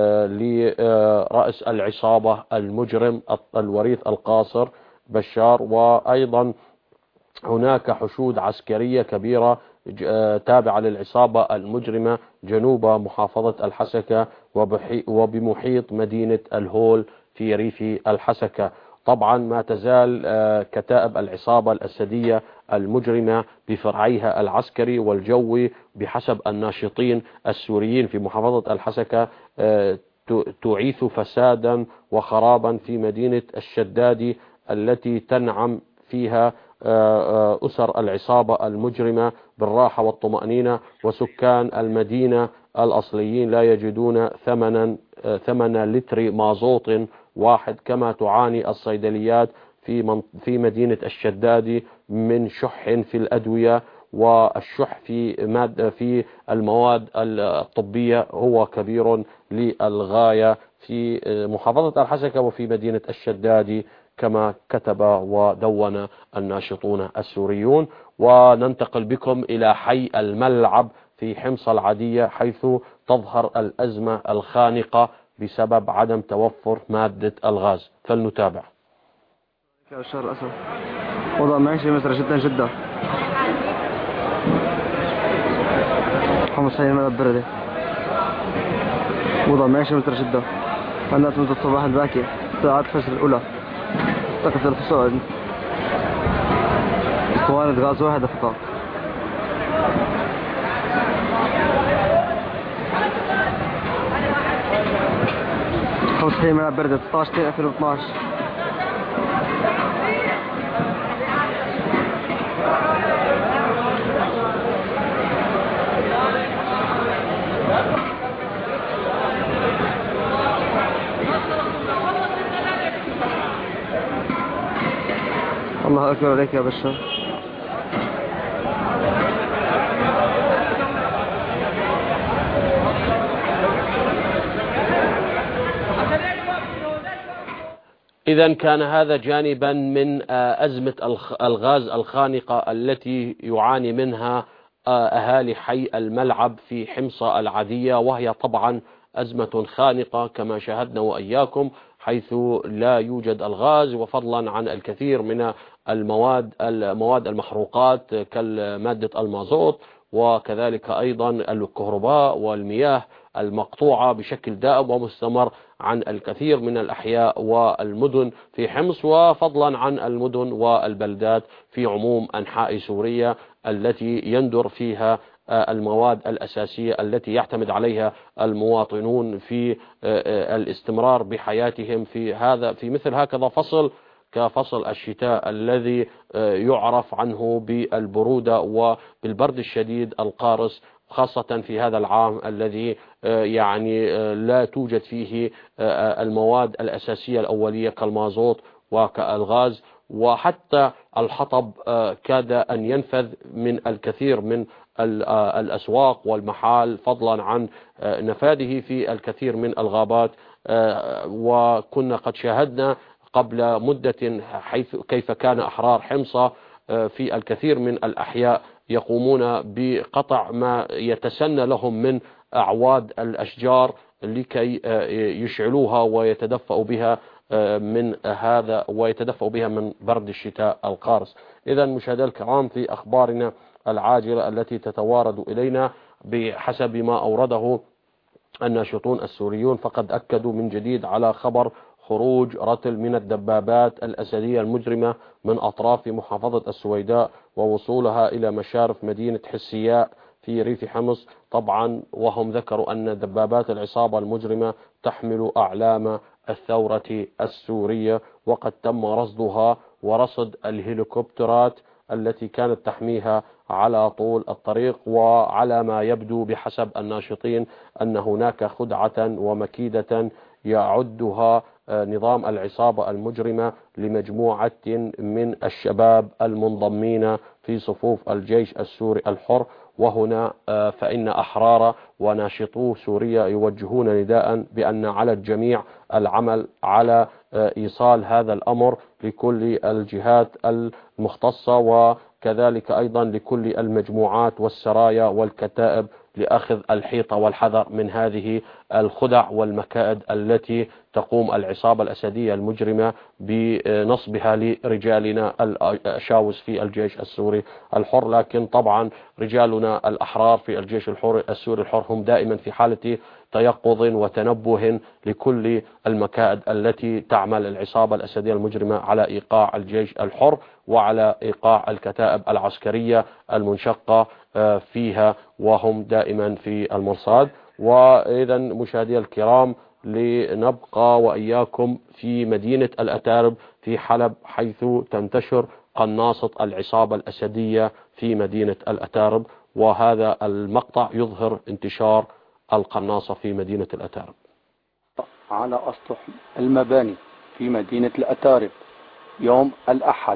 لرأس العصابة المجرم الوريث القاصر بشار. وأيضا هناك حشود عسكرية كبيرة تابعة للعصابة المجرمة جنوب محافظة الحسكة وبمحيط مدينة الهول في ريف الحسكة. طبعا ما تزال كتائب العصابة الأسدية المجرمة بفرعيها العسكري والجوي بحسب الناشطين السوريين في محافظة الحسكة تعيث فسادا وخرابا في مدينة الشدادي التي تنعم فيها أسر العصابة المجرمة بالراحة والطمأنينة، وسكان المدينة الأصليين لا يجدون ثمن لتر مازوت واحد، كما تعاني الصيدليات في مدينة الشدادي من شح في الأدوية، والشح في المواد الطبية هو كبير للغاية في محافظة الحسكة وفي مدينة الشدادي كما كتب ودون الناشطون السوريون. وننتقل بكم إلى حي الملعب في حمص العادية، حيث تظهر الأزمة الخانقة بسبب عدم توفر مادة الغاز. فلنتابع. الشهر الأسود وضع معيشي مصر جدا حمص حي المدى البردي. وضع معيشي مصر جدا. الناس منذ الصباح الباكر ساعات الفجر الأولى تقف الفصول اسطوانة غاز واحدة فقط. حمص حي المدى البردي 16/2012. الله أكبر عليك يا بشار. إذن كان هذا جانبا من أزمة الغاز الخانقة التي يعاني منها أهالي حي الملعب في حمص العادية، وهي طبعا أزمة خانقة كما شاهدنا وإياكم، حيث لا يوجد الغاز، وفضلا عن الكثير من المواد المحروقات كمادة المازوت، وكذلك أيضا الكهرباء والمياه المقطوعة بشكل دائم ومستمر عن الكثير من الأحياء والمدن في حمص، وفضلا عن المدن والبلدات في عموم أنحاء سوريا التي يندر فيها المواد الأساسية التي يعتمد عليها المواطنون في الاستمرار بحياتهم في مثل هكذا فصل كفصل الشتاء الذي يعرف عنه بالبرودة وبالبرد الشديد القارس، خاصة في هذا العام الذي يعني لا توجد فيه المواد الأساسية الأولية كالمازوت وكالغاز، وحتى الحطب كاد أن ينفذ من الكثير من الأسواق والمحال، فضلا عن نفاذه في الكثير من الغابات. وكنا قد شاهدنا قبل مدة كيف كان أحرار حمص في الكثير من الأحياء يقومون بقطع ما يتسنى لهم من أعواد الأشجار لكي يشعلوها ويتدفأوا بها من برد الشتاء القارس. إذا مشاهدينا الكرام، في أخبارنا العاجلة التي تتوارد إلينا بحسب ما أورده الناشطون السوريون، فقد أكدوا من جديد على خبر خروج رتل من الدبابات الأسدية المجرمة من أطراف محافظة السويداء ووصولها إلى مشارف مدينة حسياء في ريف حمص. طبعا وهم ذكروا أن دبابات العصابة المجرمة تحمل أعلام الثورة السورية، وقد تم رصدها ورصد الهليكوبترات التي كانت تحميها على طول الطريق. وعلى ما يبدو بحسب الناشطين أن هناك خدعة ومكيدة يعدها نظام العصابة المجرمة لمجموعة من الشباب المنضمين في صفوف الجيش السوري الحر. وهنا فإن أحرار وناشطو سوريا يوجهون نداء بأن على الجميع العمل على إيصال هذا الأمر لكل الجهات المختصة، وكذلك أيضا لكل المجموعات والسرايا والكتائب لأخذ الحيطة والحذر من هذه الخدع والمكائد التي تقوم العصابة الأسدية المجرمة بنصبها لرجالنا الأشاوس في الجيش السوري الحر. لكن طبعا رجالنا الأحرار في الجيش السوري الحر هم دائما في حالة تيقظ وتنبه لكل المكائد التي تعمل العصابة الأسدية المجرمة على إيقاع الجيش الحر وعلى إيقاع الكتائب العسكرية المنشقة فيها، وهم دائما في المرصاد. وإذا مشاهدي الكرام، لنبقى وإياكم في مدينة الأتارب في حلب، حيث تنتشر قناصة العصابة الأسدية في مدينة الأتارب، وهذا المقطع يظهر انتشار القناصة في مدينة الأتارب. على أسطح المباني في مدينة الأتارب يوم الأحد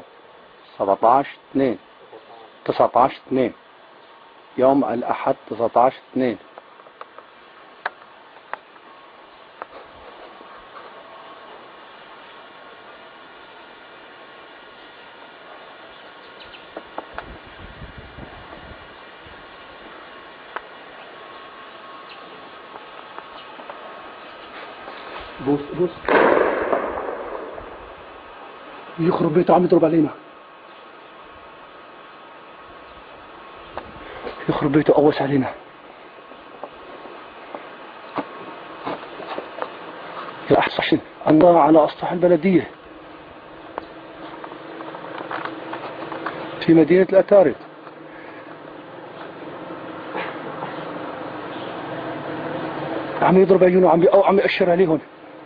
19/2 يوم الأحد 19/2. بوس يخرب بيته عم يضرب علينا. يخرب بيته قوس علينا. يا أحسن الله على أسطح البلدية في مدينة الأتارب. عم يضرب عيونه عم يأشر عليهم.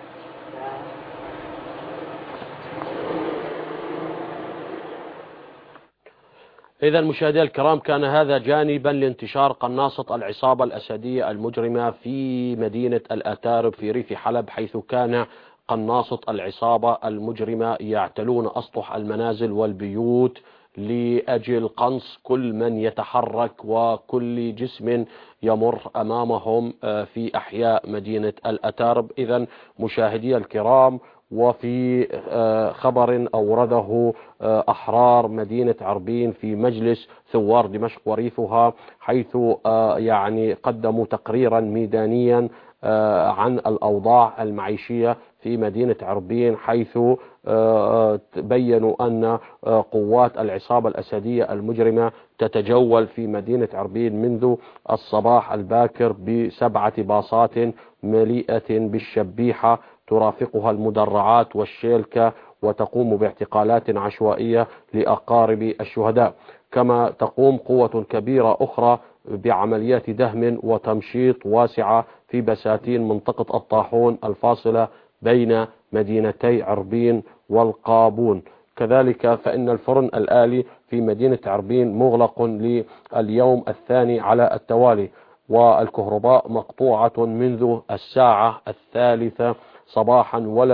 إذا مشاهدي الكرام، كان هذا جانبا لانتشار قناصة العصابة الأسدية المجرمة في مدينة الأتارب في ريف حلب، حيث كان قناصة العصابة المجرمة يعتلون أسطح المنازل والبيوت لأجل قنص كل من يتحرك وكل جسم يمر أمامهم في أحياء مدينة الأتارب. إذا مشاهدي الكرام، وفي خبر أورده أحرار مدينة عربين في مجلس ثوار دمشق وريفها، حيث يعني قدموا تقريرا ميدانيا عن الأوضاع المعيشية في مدينة عربين، حيث بيّنوا أن قوات العصابة الأسدية المجرمة تتجول في مدينة عربين منذ الصباح الباكر ب7 باصات مليئة بالشبيحة ترافقها المدرعات والشيلكة، وتقوم باعتقالات عشوائية لأقارب الشهداء. كما تقوم قوة كبيرة أخرى بعمليات دهم وتمشيط واسعة في بساتين منطقة الطاحون الفاصلة بين مدينتي عربين والقابون. كذلك فإن الفرن الآلي في مدينة عربين مغلق لليوم الثاني على التوالي، والكهرباء مقطوعة منذ الساعة 3 صباحا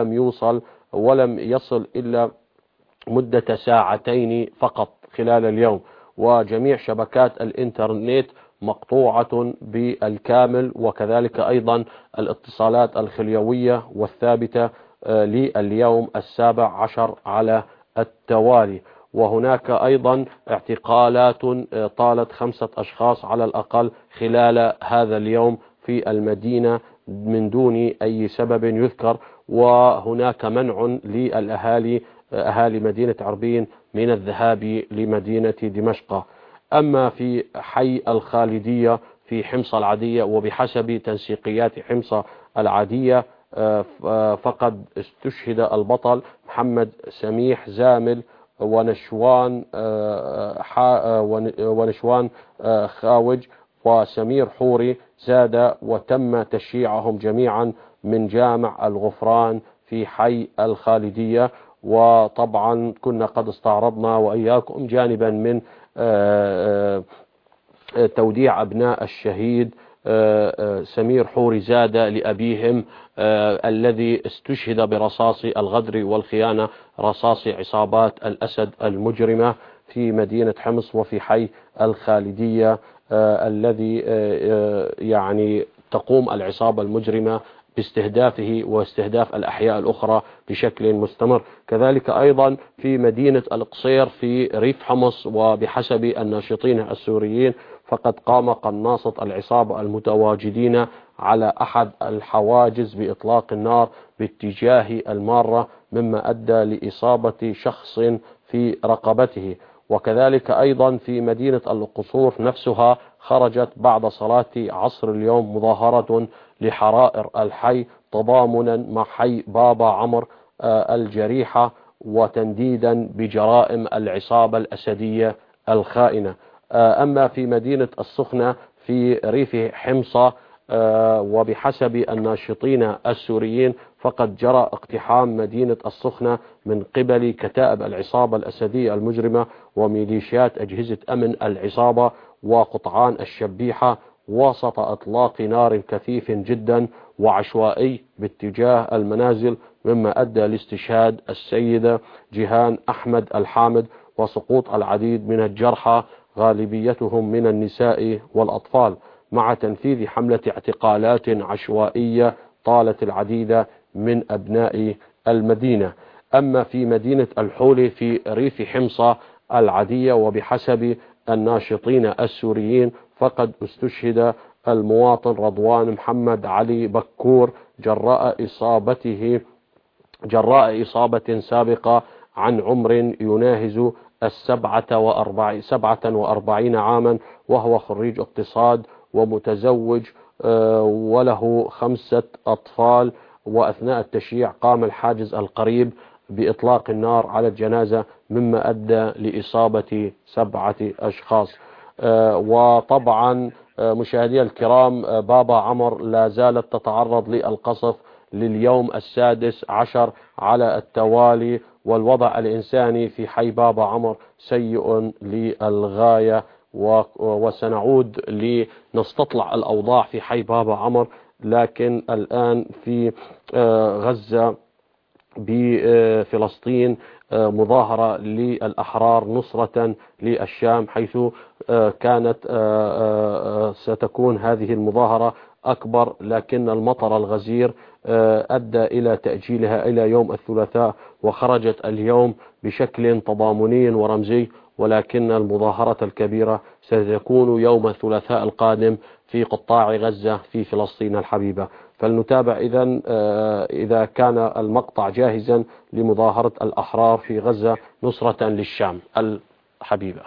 ولم يصل إلا مدة 2 ساعة فقط خلال اليوم، وجميع شبكات الإنترنت مقطوعة بالكامل، وكذلك أيضا الاتصالات الخليوية والثابتة لليوم 17 على التوالي. وهناك أيضا اعتقالات طالت 5 أشخاص على الأقل خلال هذا اليوم في المدينة من دون أي سبب يذكر، وهناك منع للأهالي أهالي مدينة عربين من الذهاب لمدينة دمشق. أما في حي الخالدية في حمص العادية، وبحسب تنسيقيات حمص العادية فقد استشهد البطل محمد سميح زامل ونشوان خاوج وسمير حوري زاد، وتم تشييعهم جميعا من جامع الغفران في حي الخالدية. وطبعا كنا قد استعرضنا وإياكم جانبا من توديع أبناء الشهيد سمير حوري زاد لأبيهم الذي استشهد برصاص الغدر والخيانة، رصاص عصابات الأسد المجرمة في مدينة حمص وفي حي الخالدية، الذي يعني تقوم العصابة المجرمة باستهدافه واستهداف الأحياء الأخرى بشكل مستمر. كذلك أيضا في مدينة القصير في ريف حمص، وبحسب الناشطين السوريين فقد قام قناصة العصابة المتواجدين على أحد الحواجز بإطلاق النار باتجاه المارة، مما أدى لإصابة شخص في رقبته. وكذلك أيضا في مدينة القصور نفسها خرجت بعد صلاة عصر اليوم مظاهرة لحرائر الحي تضامنا مع حي بابا عمر الجريحة، وتنديدا بجرائم العصابة الأسدية الخائنة. أما في مدينة السخنة في ريف حمصة، وبحسب الناشطين السوريين فقد جرى اقتحام مدينة السخنة من قبل كتائب العصابة الأسدية المجرمة وميليشيات أجهزة أمن العصابة وقطعان الشبيحة، وسط إطلاق نار كثيف جدا وعشوائي باتجاه المنازل، مما أدى لاستشهاد السيدة جيهان أحمد الحامد وسقوط العديد من الجرحى غالبيتهم من النساء والأطفال، مع تنفيذ حملة اعتقالات عشوائية طالت العديد من أبناء المدينة. أما في مدينة الحولي في ريف حمصة العادية، وبحسب الناشطين السوريين فقد استشهد المواطن رضوان محمد علي بكور جراء إصابة سابقة عن عمر يناهز 47 عاما، وهو خريج اقتصاد ومتزوج وله 5 أطفال. وأثناء التشييع قام الحاجز القريب بإطلاق النار على الجنازة مما أدى لإصابة 7 أشخاص. وطبعا مشاهدي الكرام، بابا عمر لا زالت تتعرض للقصف لليوم 16 على التوالي، والوضع الإنساني في حي بابا عمر سيء للغاية، وسنعود لنستطلع الأوضاع في حي بابا عمر. لكن الآن في غزة بفلسطين مظاهرة للأحرار نصرة للشام، حيث كانت ستكون هذه المظاهرة أكبر، لكن المطر الغزير أدى إلى تأجيلها إلى يوم الثلاثاء، وخرجت اليوم بشكل تضامني ورمزي، ولكن المظاهرة الكبيرة ستكون يوم الثلاثاء القادم في قطاع غزة في فلسطين الحبيبة. فلنتابع إذا كان المقطع جاهزا لمظاهرة الأحرار في غزة نصرة للشام الحبيبة.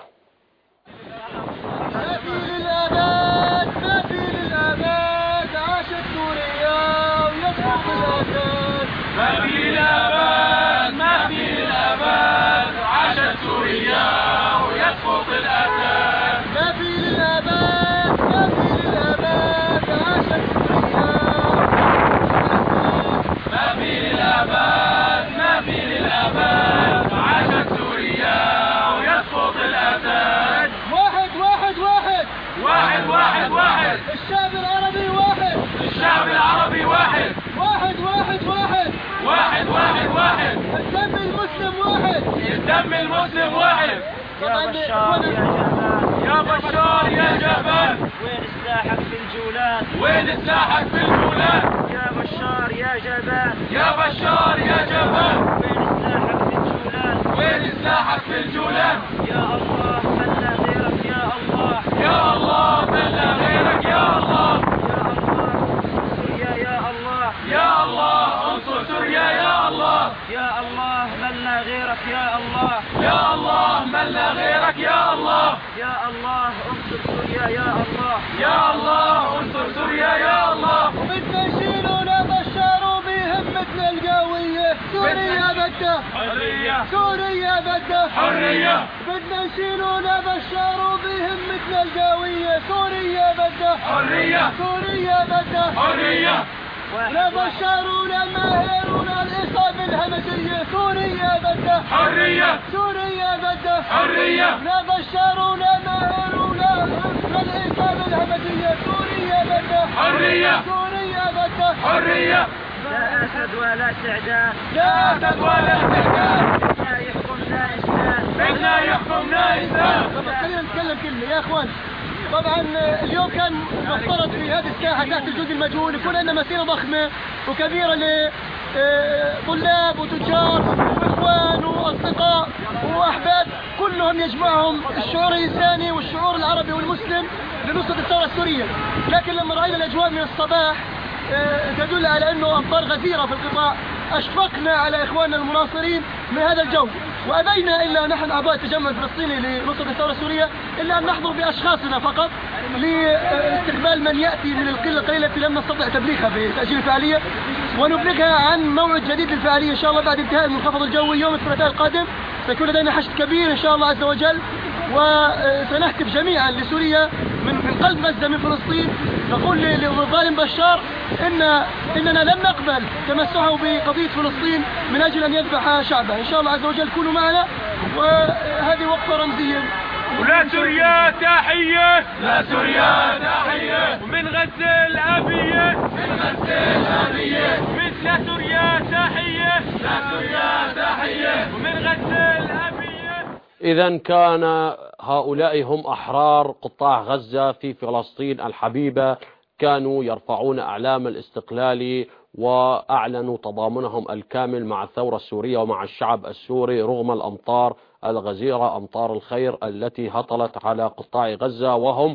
الدم المسلم واحد. يا بشار يا جبان، وين سلاحك في الجولان؟ وين سلاحك في الجولان؟ يا بشار يا جبان، يا بشار يا جبان، وين سلاحك في الجولان؟ يا الله من لا غيرك يا الله، يا الله من لا غيرك يا الله، يا الله يا الله انصر سوريا يا الله، يا الله من لا غيرك يا الله، يا الله من لا غيرك يا الله، يا الله انصر سوريا يا الله، يا الله انصر سوريا يا الله. بدنا يشيلونا بشاروا بهمتنا القوية، سوريا بدها حرية، سوريا بدها حرية. بدنا يشيلونا بشاروا بهمتنا القوية، سوريا بدها حرية، سوريا بدها حرية. لا بشار ولا ماهر ولا الإصابة الهمجية، سوريا بدها حرية، سوريا بدها حرية. لا بشار ولا ماهر ولا الإصابة الهمجية، سوريا بدها حرية، سوريا بدها حرية. لا أسد ولا استعداد، لا أسد ولا استعداد، بدنا يحكمنا إسلام، بدنا يحكمنا إسلام. خلينا نتكلم كلمة يا إخوان. طبعا اليوم كان مفترض في هذه الساحة تحت الجند المجهول يكون عندنا مسيرة ضخمة وكبيرة لطلاب وتجار واخوان واصدقاء واحباب كلهم يجمعهم الشعور الانساني والشعور العربي والمسلم لنصرة الثورة السورية. لكن لما رأينا الاجواء من الصباح تدل على انه امطار غزيرة في القطاع، اشفقنا على اخواننا المناصرين من هذا الجو، وابينا الا نحن اعضاء التجمع الفلسطيني لنصرة الثورة السورية الا ان نحضر باشخاصنا فقط لاستقبال من ياتي من القله القليله التي لم نستطع تبليغها بتاجيل الفعاليه، ونبلغها عن موعد جديد للفعاليه ان شاء الله بعد انتهاء المنخفض الجوي يوم الثلاثاء القادم. سيكون لدينا حشد كبير ان شاء الله عز وجل، وسنهتف جميعا لسوريا من قلب غزه من فلسطين، نقول للظالم بشار اننا لن نقبل تمسحه بقضيه فلسطين من اجل ان يذبح شعبه. ان شاء الله عز وجل كونوا معنا، وهذه وقفه رمزيه. ولا سوريا تحية، لا سوريا تحية، ومن غزة الأبية، من غزة الأبية، مثل سوريا تحية، لا سوريا تحية، ومن غزة الأبية. إذا كان هؤلاء هم أحرار قطاع غزة في فلسطين الحبيبة، كانوا يرفعون أعلام الاستقلال وأعلنوا تضامنهم الكامل مع الثورة السورية ومع الشعب السوري رغم الأمطار الغزيرة، أمطار الخير التي هطلت على قطاع غزة، وهم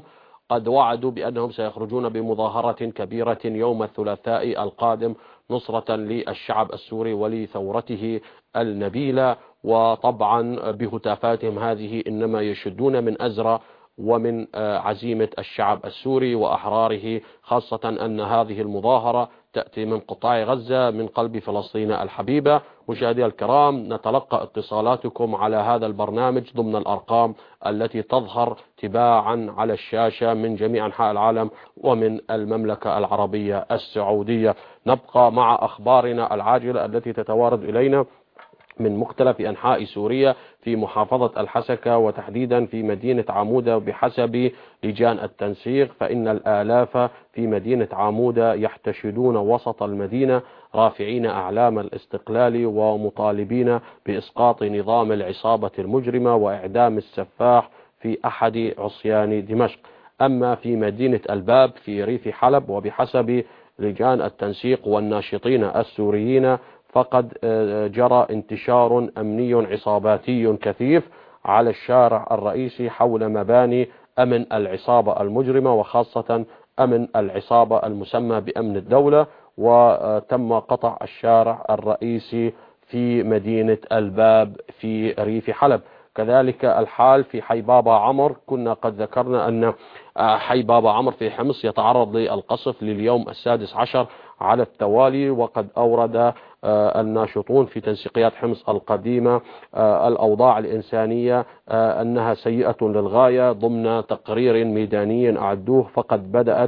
قد وعدوا بأنهم سيخرجون بمظاهرة كبيرة يوم الثلاثاء القادم نصرة للشعب السوري ولثورته النبيلة. وطبعا بهتافاتهم هذه إنما يشدون من أزرة ومن عزيمة الشعب السوري وأحراره، خاصة أن هذه المظاهرة تأتي من قطاع غزة من قلب فلسطين الحبيبة. مشاهدي الكرام، نتلقى اتصالاتكم على هذا البرنامج ضمن الأرقام التي تظهر تباعا على الشاشة من جميع أنحاء العالم ومن المملكة العربية السعودية. نبقى مع أخبارنا العاجلة التي تتوارد إلينا من مختلف أنحاء سوريا في محافظة الحسكة وتحديدا في مدينة عمودة. بحسب لجان التنسيق فإن الآلاف في مدينة عمودة يحتشدون وسط المدينة رافعين أعلام الاستقلال ومطالبين بإسقاط نظام العصابة المجرمة وإعدام السفاح في أحد عصيان دمشق. أما في مدينة الباب في ريف حلب وبحسب لجان التنسيق والناشطين السوريين فقد جرى انتشار أمني عصاباتي كثيف على الشارع الرئيسي حول مباني أمن العصابة المجرمة وخاصة أمن العصابة المسمى بأمن الدولة، وتم قطع الشارع الرئيسي في مدينة الباب في ريف حلب. كذلك الحال في حي بابا عمر. كنا قد ذكرنا أن حي بابا عمر في حمص يتعرض للقصف لليوم السادس عشر على التوالي، وقد أورد الناشطون في تنسيقيات حمص القديمة الأوضاع الإنسانية أنها سيئة للغاية ضمن تقرير ميداني أعدوه. فقد بدأت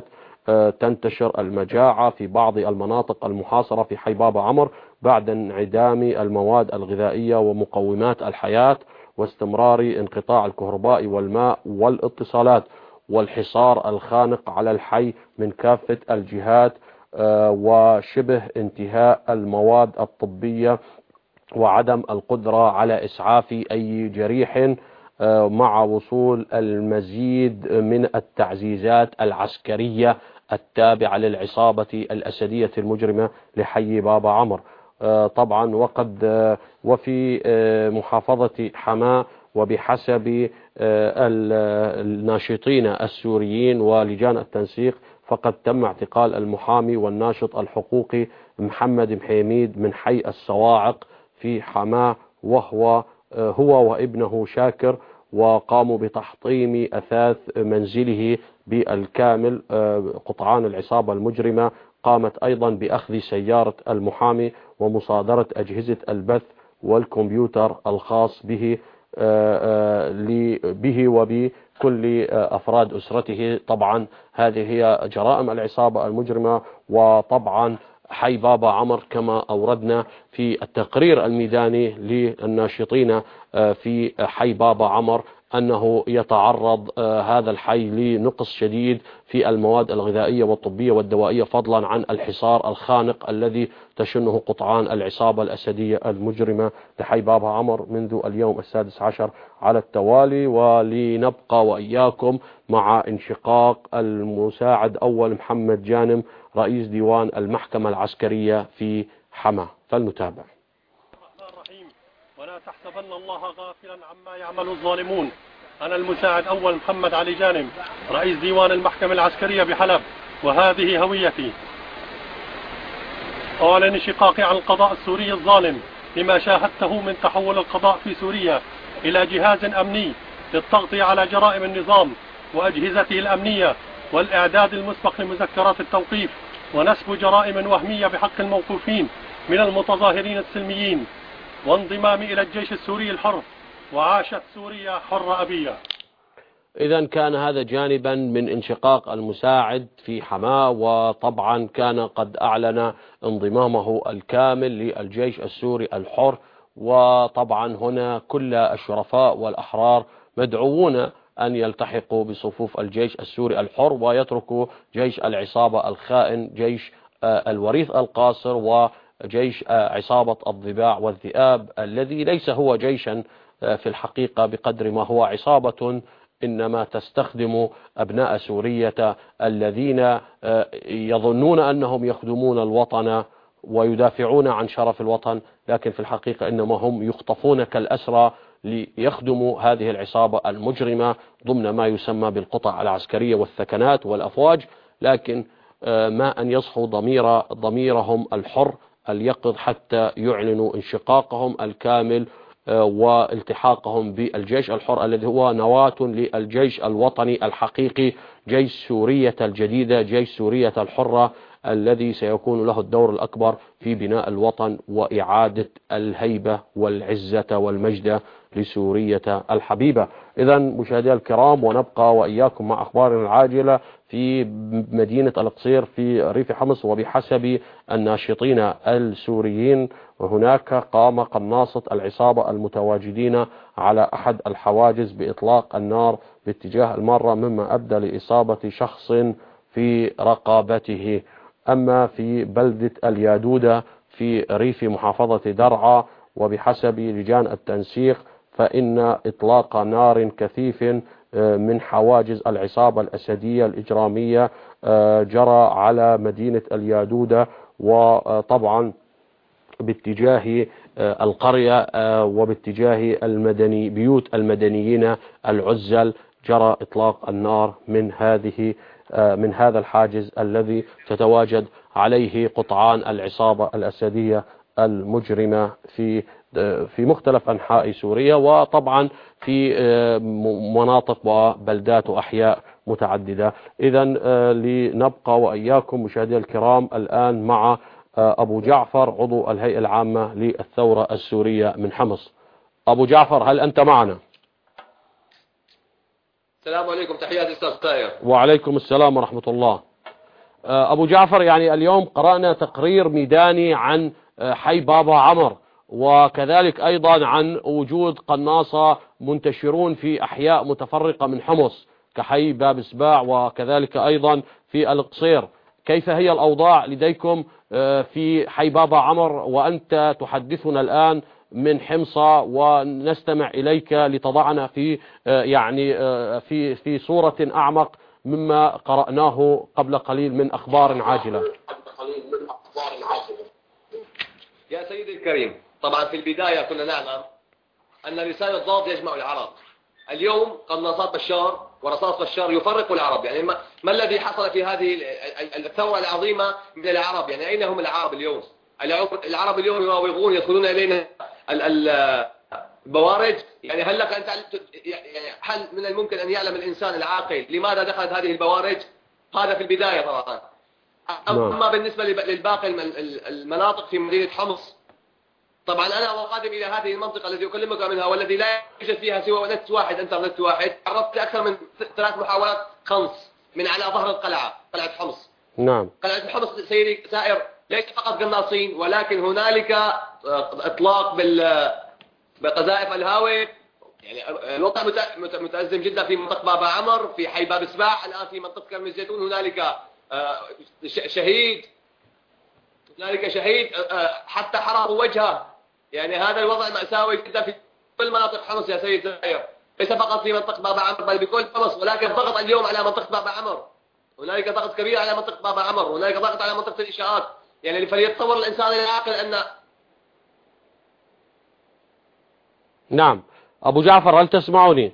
تنتشر المجاعة في بعض المناطق المحاصرة في حي بابا عمر بعد انعدام المواد الغذائية ومقومات الحياة واستمرار انقطاع الكهرباء والماء والاتصالات والحصار الخانق على الحي من كافة الجهات وشبه انتهاء المواد الطبية وعدم القدرة على إسعاف أي جريح مع وصول المزيد من التعزيزات العسكرية التابعة للعصابة الأسدية المجرمة لحي بابا عمر. طبعا وفي محافظة حماة وبحسب الناشطين السوريين ولجان التنسيق فقد تم اعتقال المحامي والناشط الحقوقي محمد محيميد من حي الصواعق في حماة هو وابنه شاكر، وقاموا بتحطيم أثاث منزله بالكامل. قطعان العصابة المجرمة قامت أيضا بأخذ سيارة المحامي ومصادرة أجهزة البث والكمبيوتر الخاص به وبكل أفراد أسرته. طبعا هذه هي جرائم العصابة المجرمة. وطبعا حي بابا عمر كما أوردنا في التقرير الميداني للناشطين في حي بابا عمر أنه يتعرض هذا الحي لنقص شديد في المواد الغذائية والطبية والدوائية، فضلا عن الحصار الخانق الذي تشنه قطعان العصابة الأسدية المجرمة لحي بابا عمر منذ اليوم السادس عشر على التوالي. ولنبقى وإياكم مع انشقاق المساعد أول محمد جانم رئيس ديوان المحكمة العسكرية في حماة، فلنتابع. ولا تحسبن الله غافلا عما يعمل الظالمون. أنا المساعد أول محمد علي جانم رئيس ديوان المحكمة العسكرية بحلب، وهذه هويتي. أعلن انشقاقي عن القضاء السوري الظالم لما شاهدته من تحول القضاء في سوريا إلى جهاز أمني للتغطية على جرائم النظام وأجهزته الأمنية والإعداد المسبق لمذكرات التوقيف ونسب جرائم وهمية بحق الموقوفين من المتظاهرين السلميين وانضمام إلى الجيش السوري الحر، وعاشت سوريا حرة أبية. إذن كان هذا جانبا من انشقاق المساعد في حماة، وطبعا كان قد أعلن انضمامه الكامل للجيش السوري الحر. وطبعا هنا كل الشرفاء والأحرار مدعوون أن يلتحقوا بصفوف الجيش السوري الحر ويتركوا جيش العصابة الخائن، جيش الوريث القاصر، وجيش عصابة الضباع والذئاب الذي ليس هو جيشا في الحقيقة بقدر ما هو عصابة إنما تستخدم أبناء سورية الذين يظنون أنهم يخدمون الوطن ويدافعون عن شرف الوطن، لكن في الحقيقة إنما هم يخطفون كالأسرى ليخدموا هذه العصابة المجرمة ضمن ما يسمى بالقطع العسكرية والثكنات والأفواج، لكن ما أن يصحوا ضميرهم الحر اليقظ حتى يعلنوا انشقاقهم الكامل والتحاقهم بالجيش الحر الذي هو نواة للجيش الوطني الحقيقي، جيش سورية الجديدة، جيش سورية الحرة الذي سيكون له الدور الأكبر في بناء الوطن وإعادة الهيبة والعزة والمجد لسورية الحبيبة. إذا مشاهدي الكرام، ونبقى وإياكم مع أخبارنا العاجلة في مدينة القصير في ريف حمص. وبحسب الناشطين السوريين وهناك قام قناصة العصابة المتواجدين على أحد الحواجز بإطلاق النار باتجاه المارة، مما أدى لإصابة شخص في رقبته. أما في بلدة اليادودة في ريف محافظة درعا، وبحسب لجان التنسيق فإن إطلاق نار كثيف من حواجز العصابة الأسدية الإجرامية جرى على مدينة اليادودة، وطبعا باتجاه القرية وباتجاه بيوت المدنيين العزل جرى إطلاق النار من هذا الحاجز الذي تتواجد عليه قطعان العصابة الأسدية المجرمة في مختلف أنحاء سوريا، وطبعا في مناطق وبلدات وأحياء متعددة. إذا لنبقى وإياكم مشاهدي الكرام الآن مع أبو جعفر عضو الهيئة العامة للثورة السورية من حمص. أبو جعفر، هل أنت معنا؟ السلام عليكم، تحياتي أستاذ طاهر. وعليكم السلام ورحمة الله. أبو جعفر، يعني اليوم قرأنا تقرير ميداني عن حي بابا عمر، وكذلك أيضا عن وجود قناصة منتشرون في أحياء متفرقة من حمص كحي باب سباع وكذلك أيضا في القصير. كيف هي الأوضاع لديكم في حي بابا عمر وأنت تحدثنا الآن من حمصة، ونستمع إليك لتضعنا في في صورة أعمق مما قرأناه قبل قليل من أخبار عاجلة؟ يا سيدي الكريم، طبعا في البداية كنا نعلم أن لسان الضاد يجمع العرب. اليوم قناصات بشار ورصاص بشار يفرق العرب. يعني ما الذي حصل في هذه الثورة العظيمة من العرب؟ يعني أين هم العرب اليوم؟ العرب اليوم يراوغون، يدخلون إلينا البوارج. يعني هل لك أن هل من الممكن أن يعلم الإنسان العاقل لماذا دخلت هذه البوارج؟ هذا في البداية طبعا. أما بالنسبة للباقي المناطق في مدينة حمص، طبعا أنا وقادم إلى هذه المنطقة التي أكلمك منها والذي لا يوجد فيها سوى نت واحد، انترنت واحد، عرضت لأكثر من 3 محاولات قنص من على ظهر قلعة حمص. نعم. قلعة حمص سيدي سائر ليس فقط قناصين، ولكن هنالك إطلاق بقذائف الهاوي. يعني الوضع متأزم جدا في منطقة بابا عمر، في حي باب سباع، الآن في منطقة كرم الزيتون هنالك شهيد حتى حرقوا وجهه. يعني هذا الوضع مأساوي جدا في كل مناطق حمص يا سيد زاهر، ليس فقط في منطقة بابا عمر بل بكل حمص. ولكن ضغط اليوم على منطقة بابا عمر، هنالك ضغط كبير على منطقة بابا عمر، هنالك ضغط على منطقة الإشاءات. يعني فليتصور الإنسان العاقل أن نعم. أبو جعفر، هل تسمعني؟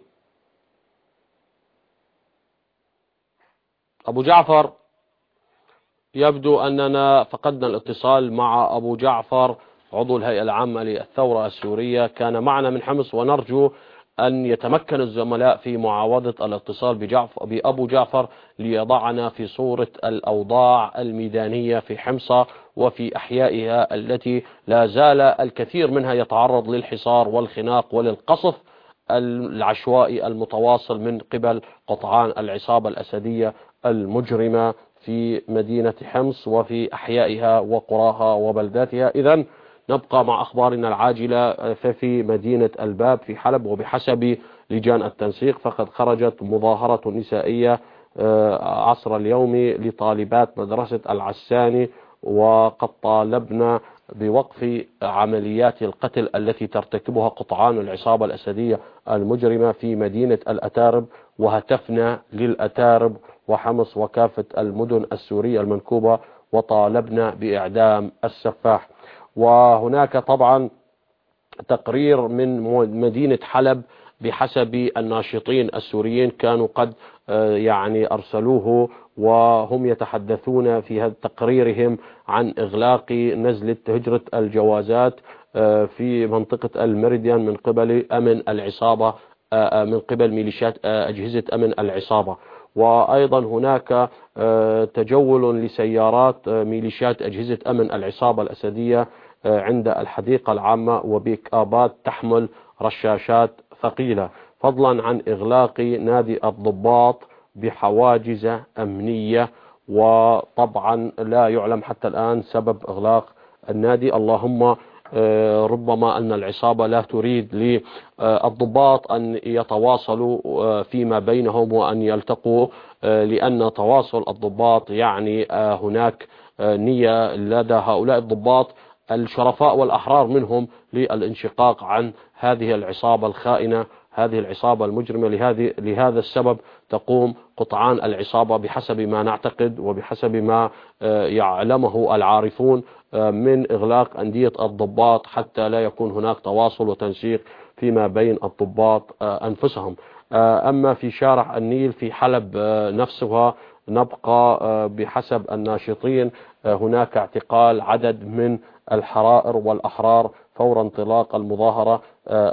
أبو جعفر، يبدو أننا فقدنا الاتصال مع أبو جعفر عضو الهيئة العامة للثورة السورية، كان معنا من حمص، ونرجو أن يتمكن الزملاء في معاودة الاتصال بأبو جعفر ليضعنا في صورة الأوضاع الميدانية في حمصة وفي أحيائها التي لا زال الكثير منها يتعرض للحصار والخناق وللقصف العشوائي المتواصل من قبل قطعان العصابة الأسدية المجرمة في مدينة حمص وفي أحيائها وقراها وبلداتها. إذن نبقى مع أخبارنا العاجلة. ففي مدينة الباب في حلب، وبحسب لجان التنسيق فقد خرجت مظاهرة نسائية عصر اليوم لطالبات مدرسة العساني، وقد طالبنا بوقف عمليات القتل التي ترتكبها قطعان العصابة الأسدية المجرمة في مدينة الأتارب، وهتفنا للأتارب وحمص وكافة المدن السورية المنكوبة، وطالبنا بإعدام السفاح. وهناك طبعا تقرير من مدينة حلب بحسب الناشطين السوريين كانوا قد يعني أرسلوه، وهم يتحدثون في تقريرهم عن إغلاق نزلة هجرة الجوازات في منطقة الميريديان من قبل أمن العصابة، من قبل ميليشيات أجهزة أمن العصابة. وأيضا هناك تجول لسيارات ميليشيات أجهزة أمن العصابة الأسدية عند الحديقة العامة وبيك آبات تحمل رشاشات ثقيلة، فضلا عن إغلاق نادي الضباط بحواجز أمنية. وطبعا لا يعلم حتى الآن سبب إغلاق النادي، اللهم ربما أن العصابة لا تريد للضباط أن يتواصلوا فيما بينهم وأن يلتقوا، لأن تواصل الضباط يعني هناك نية لدى هؤلاء الضباط الشرفاء والأحرار منهم للانشقاق عن هذه العصابة الخائنة، هذه العصابة المجرمة. لهذا السبب تقوم قطعان العصابة بحسب ما نعتقد وبحسب ما يعلمه العارفون من إغلاق أندية الضباط حتى لا يكون هناك تواصل وتنسيق فيما بين الضباط أنفسهم. أما في شارع النيل في حلب نفسها نبقى بحسب الناشطين هناك اعتقال عدد من الحرائر والأحرار فور انطلاق المظاهرة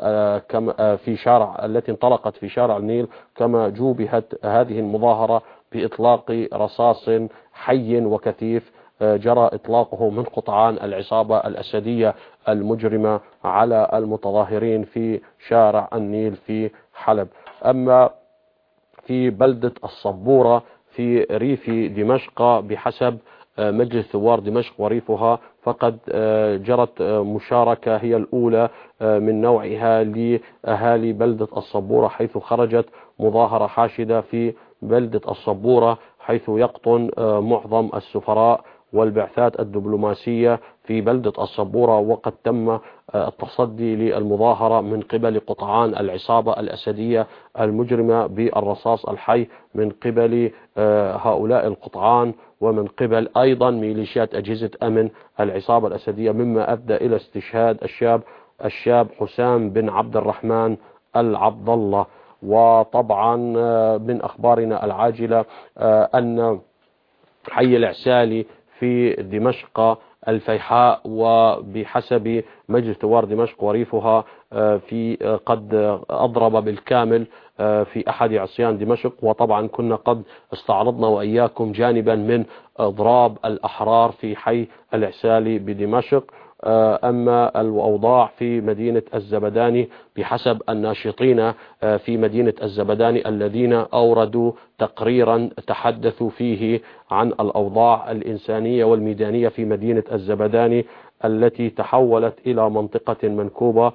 في شارع التي انطلقت في شارع النيل، كما جوبهت هذه المظاهرة بإطلاق رصاص حي وكثيف جرى إطلاقه من قطعان العصابة الأسدية المجرمة على المتظاهرين في شارع النيل في حلب. أما في بلدة الصبورة في ريف دمشق بحسب مجلس ثوار دمشق وريفها فقد جرت مشاركة هي الأولى من نوعها لأهالي بلدة الصبورة، حيث خرجت مظاهرة حاشدة في بلدة الصبورة حيث يقطن معظم السفراء والبعثات الدبلوماسية في بلدة الصبورة، وقد تم التصدي للمظاهرة من قبل قطعان العصابة الأسدية المجرمة بالرصاص الحي من قبل هؤلاء القطعان ومن قبل أيضا ميليشيات أجهزة أمن العصابة الأسدية، مما أدى إلى استشهاد الشاب حسام بن عبد الرحمن العبد الله. وطبعا من أخبارنا العاجلة أن حي العسالي في دمشق الفيحاء وبحسب مجلس ثوار دمشق وريفها في قد أضرب بالكامل في أحد عصيان دمشق، وطبعا كنا قد استعرضنا وإياكم جانبا من إضراب الأحرار في حي العسالي بدمشق. أما الأوضاع في مدينة الزبداني بحسب الناشطين في مدينة الزبداني الذين أوردوا تقريرا تحدثوا فيه عن الأوضاع الإنسانية والميدانية في مدينة الزبداني التي تحولت إلى منطقة منكوبة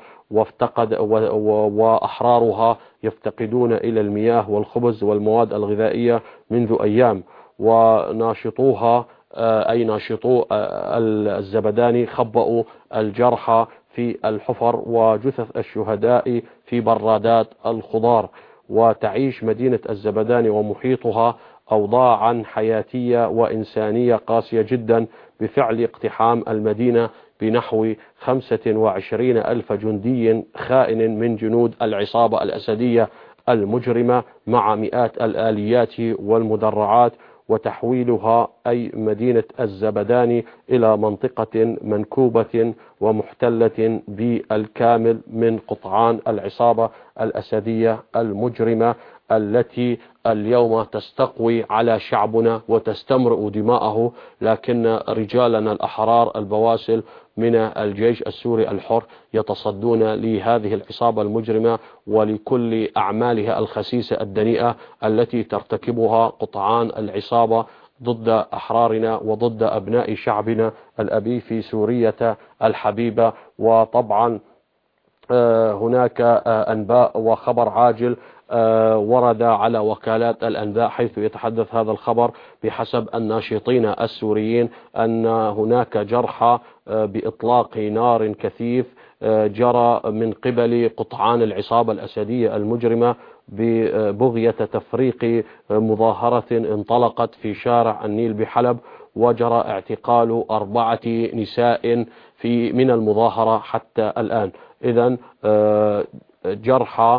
وأحرارها يفتقدون إلى المياه والخبز والمواد الغذائية منذ أيام. وناشطوها أي ناشطو الزبداني خبأوا الجرحى في الحفر وجثث الشهداء في برادات الخضار. وتعيش مدينة الزبداني ومحيطها أوضاعا حياتية وإنسانية قاسية جدا بفعل اقتحام المدينة بنحو 25,000 جندي خائن من جنود العصابة الأسدية المجرمة مع مئات الآليات والمدرعات، وتحويلها أي مدينة الزبداني إلى منطقة منكوبة ومحتلة بالكامل من قطعان العصابة الأسدية المجرمة التي اليوم تستقوي على شعبنا وتستمرئ دماءه، لكن رجالنا الأحرار البواسل من الجيش السوري الحر يتصدون لهذه العصابة المجرمة ولكل أعمالها الخسيسة الدنيئة التي ترتكبها قطعان العصابة ضد أحرارنا وضد أبناء شعبنا الأبي في سورية الحبيبة. وطبعا هناك أنباء وخبر عاجل ورد على وكالات الأنباء حيث يتحدث هذا الخبر بحسب الناشطين السوريين أن هناك جرحى بإطلاق نار كثيف جرى من قبل قطعان العصابة الأسدية المجرمة ببغية تفريق مظاهرة انطلقت في شارع النيل بحلب، وجرى اعتقال 4 نساء من المظاهرة حتى الآن. إذن جرحى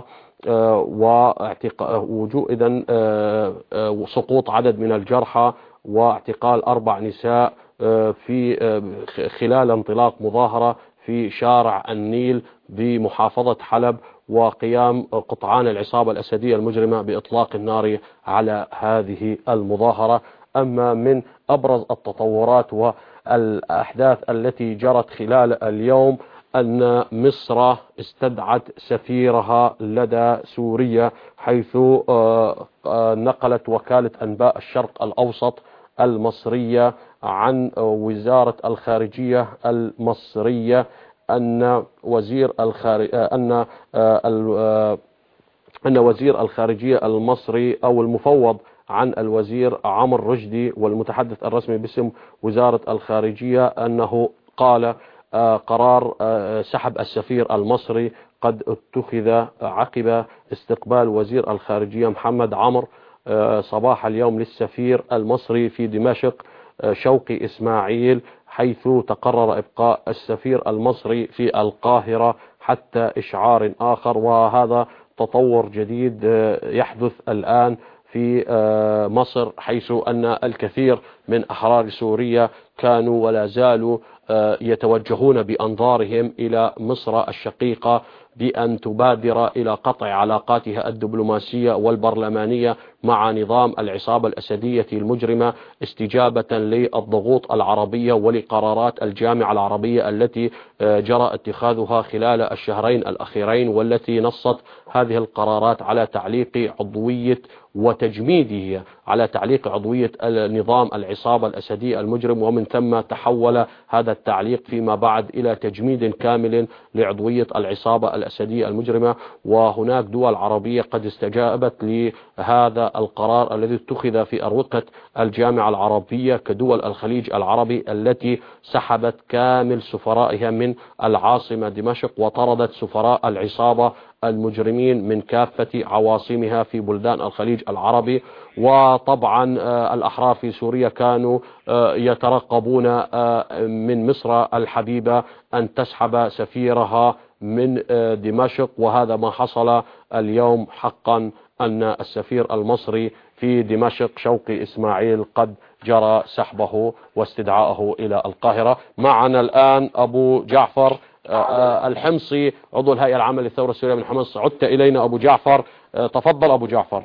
ووجود إذن سقوط عدد من الجرحى واعتقال 4 نساء في خلال انطلاق مظاهرة في شارع النيل بمحافظة حلب، وقيام قطعان العصابة الأسدية المجرمة بإطلاق النار على هذه المظاهرة. أما من أبرز التطورات والأحداث التي جرت خلال اليوم أن مصر استدعت سفيرها لدى سوريا، حيث نقلت وكالة أنباء الشرق الأوسط المصرية عن وزارة الخارجية المصرية أن وزير الخارجية المصري أو المفوض عن الوزير عمرو رشدي والمتحدث الرسمي باسم وزارة الخارجية أنه قال قرار سحب السفير المصري قد اتخذ عقب استقبال وزير الخارجية محمد عمرو صباح اليوم للسفير المصري في دمشق شوقي إسماعيل، حيث تقرر إبقاء السفير المصري في القاهرة حتى إشعار آخر. وهذا تطور جديد يحدث الآن في مصر، حيث أن الكثير من أحرار سوريا كانوا ولا زالوا يتوجهون بأنظارهم إلى مصر الشقيقة بأن تبادر إلى قطع علاقاتها الدبلوماسية والبرلمانية مع نظام العصابة الأسدية المجرمة، استجابة للضغوط العربية ولقرارات الجامعة العربية التي جرى اتخاذها خلال الشهرين الأخيرين، والتي نصت هذه القرارات على تعليق عضوية وتجميده على تعليق عضوية نظام العصابة الأسدية المجرم، ومن ثم تحول هذا التعليق فيما بعد إلى تجميد كامل لعضوية العصابة الأسدية المجرمة. وهناك دول عربية قد استجابت لهذا القرار الذي اتخذ في أروقة الجامعة العربية كدول الخليج العربي التي سحبت كامل سفرائها من العاصمة دمشق وطردت سفراء العصابة المجرمين من كافة عواصمها في بلدان الخليج العربي. وطبعا الأحرار في سوريا كانوا يترقبون من مصر الحبيبة أن تسحب سفيرها من دمشق، وهذا ما حصل اليوم حقا، أن السفير المصري في دمشق شوقي إسماعيل قد جرى سحبه واستدعائه إلى القاهرة. معنا الآن أبو جعفر الحمصي عضو الهيئة العامة للثورة السورية من حمص. عدت إلينا أبو جعفر، تفضل أبو جعفر.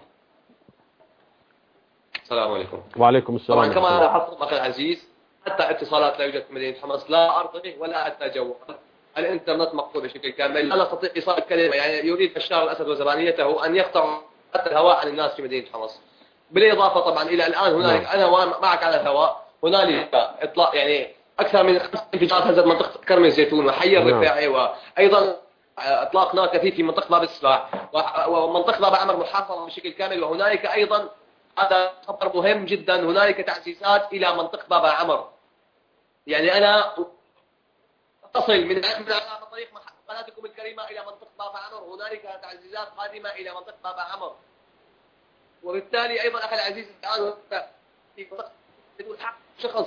السلام عليكم. وعليكم السلام. طبعا كما لاحظتم أخي العزيز، حتى اتصالات لا يوجد في مدينة حمص، لا أرضي ولا حتى جوال، الإنترنت مقطوع بشكل كامل، لا نستطيع إيصال كلمة. يعني يريد بشار الأسد وزبانيته أن يقطعوا حتى الهواء عن الناس في مدينة حمص. بالإضافة طبعا إلى الآن هنالك أنا معك على الهواء، هنالك إطلاق يعني أكثر من 5 انفجارات هزت منطقة كرم الزيتون وحي الرفاعي، وأيضا إطلاق نار كثيف في منطقة باب السباع ومنطقة باب عمر محافظة بشكل كامل. وهنالك أيضا هذا خبر مهم جدا، هنالك تعزيزات إلى منطقة باب عمر. يعني أنا أتصل من طريق قناتكم الكريمة إلى منطقة باب عمر، هنالك تعزيزات قادمة إلى منطقة باب عمر. وبالتالي أيضا أخي العزيز الآن في منطقة بدون حق شخص.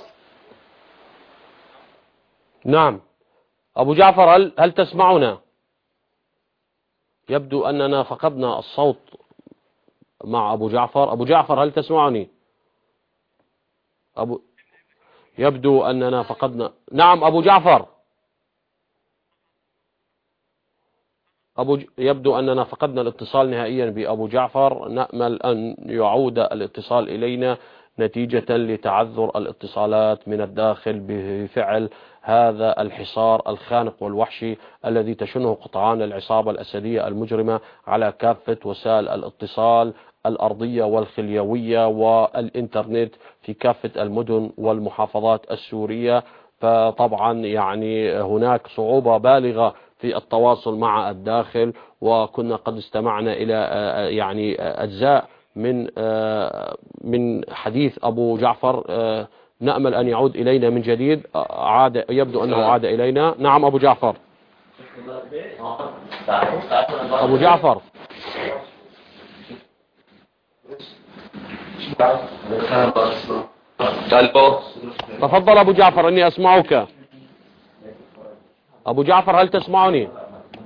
نعم أبو جعفر، هل تسمعنا؟ يبدو أننا فقدنا الصوت مع أبو جعفر. أبو جعفر هل تسمعني؟ يبدو أننا فقدنا. نعم أبو جعفر، يبدو أننا فقدنا الاتصال نهائيا بأبو جعفر. نأمل أن يعود الاتصال إلينا نتيجة لتعذر الاتصالات من الداخل بفعل هذا الحصار الخانق والوحشي الذي تشنه قطعان العصابة الأسدية المجرمة على كافة وسائل الاتصال الأرضية والخليوية والإنترنت في كافة المدن والمحافظات السورية. فطبعا يعني هناك صعوبة بالغة في التواصل مع الداخل، وكنا قد استمعنا إلى يعني أجزاء من حديث أبو جعفر. نأمل أن يعود إلينا من جديد. يبدو أنه عاد إلينا. نعم أبو جعفر. أبو جعفر تفضل أبو جعفر، إني أسمعك. أبو جعفر هل تسمعني؟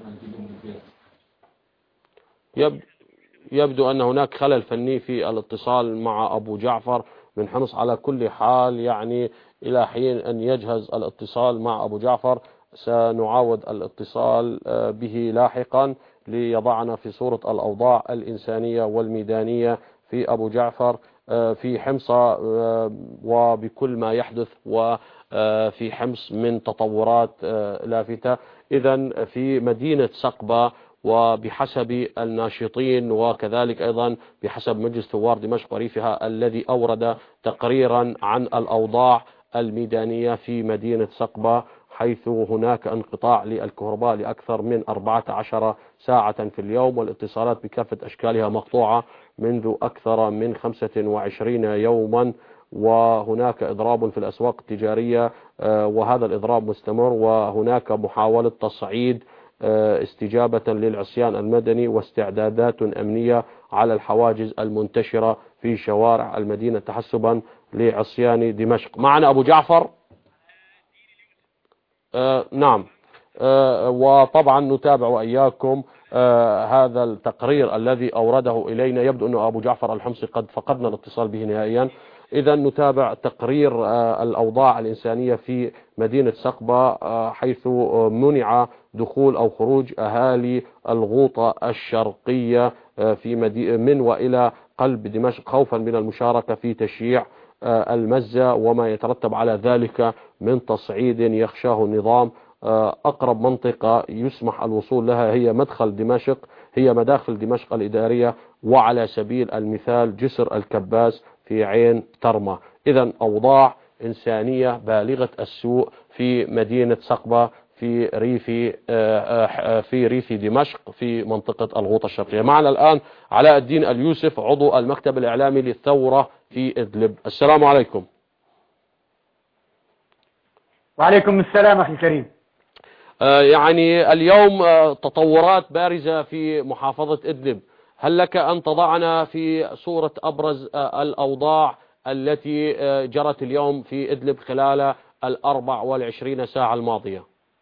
يبدو أن هناك خلل فني في الاتصال مع أبو جعفر. من حرص على كل حال يعني إلى حين أن يجهز الاتصال مع أبو جعفر سنعاود الاتصال به لاحقا ليضعنا في صورة الأوضاع الإنسانية والميدانية في أبو جعفر في حمص وبكل ما يحدث وفي حمص من تطورات لافتة. إذن في مدينة سقبة وبحسب الناشطين وكذلك أيضا بحسب مجلس ثوار دمشق وريفها الذي أورد تقريرا عن الأوضاع الميدانية في مدينة سقبة، حيث هناك انقطاع للكهرباء لأكثر من 14 ساعة في اليوم، والاتصالات بكافة أشكالها مقطوعة منذ أكثر من 25 يوما، وهناك إضراب في الأسواق التجارية وهذا الإضراب مستمر، وهناك محاولة تصعيد استجابة للعصيان المدني واستعدادات أمنية على الحواجز المنتشرة في شوارع المدينة تحسبا لعصيان دمشق. معنا أبو جعفر. نعم، وطبعا نتابع وإياكم هذا التقرير الذي أورده إلينا. يبدو أن أبو جعفر الحمصي قد فقدنا الاتصال به نهائيا. إذا نتابع تقرير الأوضاع الإنسانية في مدينة سقبة، حيث منع دخول أو خروج أهالي الغوطة الشرقية في من وإلى قلب دمشق خوفا من المشاركة في تشييع المزة وما يترتب على ذلك من تصعيد يخشاه النظام. أقرب منطقة يسمح الوصول لها هي مدخل دمشق، هي مداخل دمشق الإدارية، وعلى سبيل المثال جسر الكباس في عين ترمى. إذن أوضاع إنسانية بالغة السوء في مدينة سقبة في ريف دمشق في منطقة الغوطة الشرقية. معنا الآن علاء الدين اليوسف عضو المكتب الإعلامي للثورة في إدلب. السلام عليكم. وعليكم السلام أخي الكريم. يعني اليوم تطورات بارزة في محافظة إدلب، هل لك أن تضعنا في صورة أبرز الأوضاع التي جرت اليوم في إدلب خلال 24 ساعة الماضية؟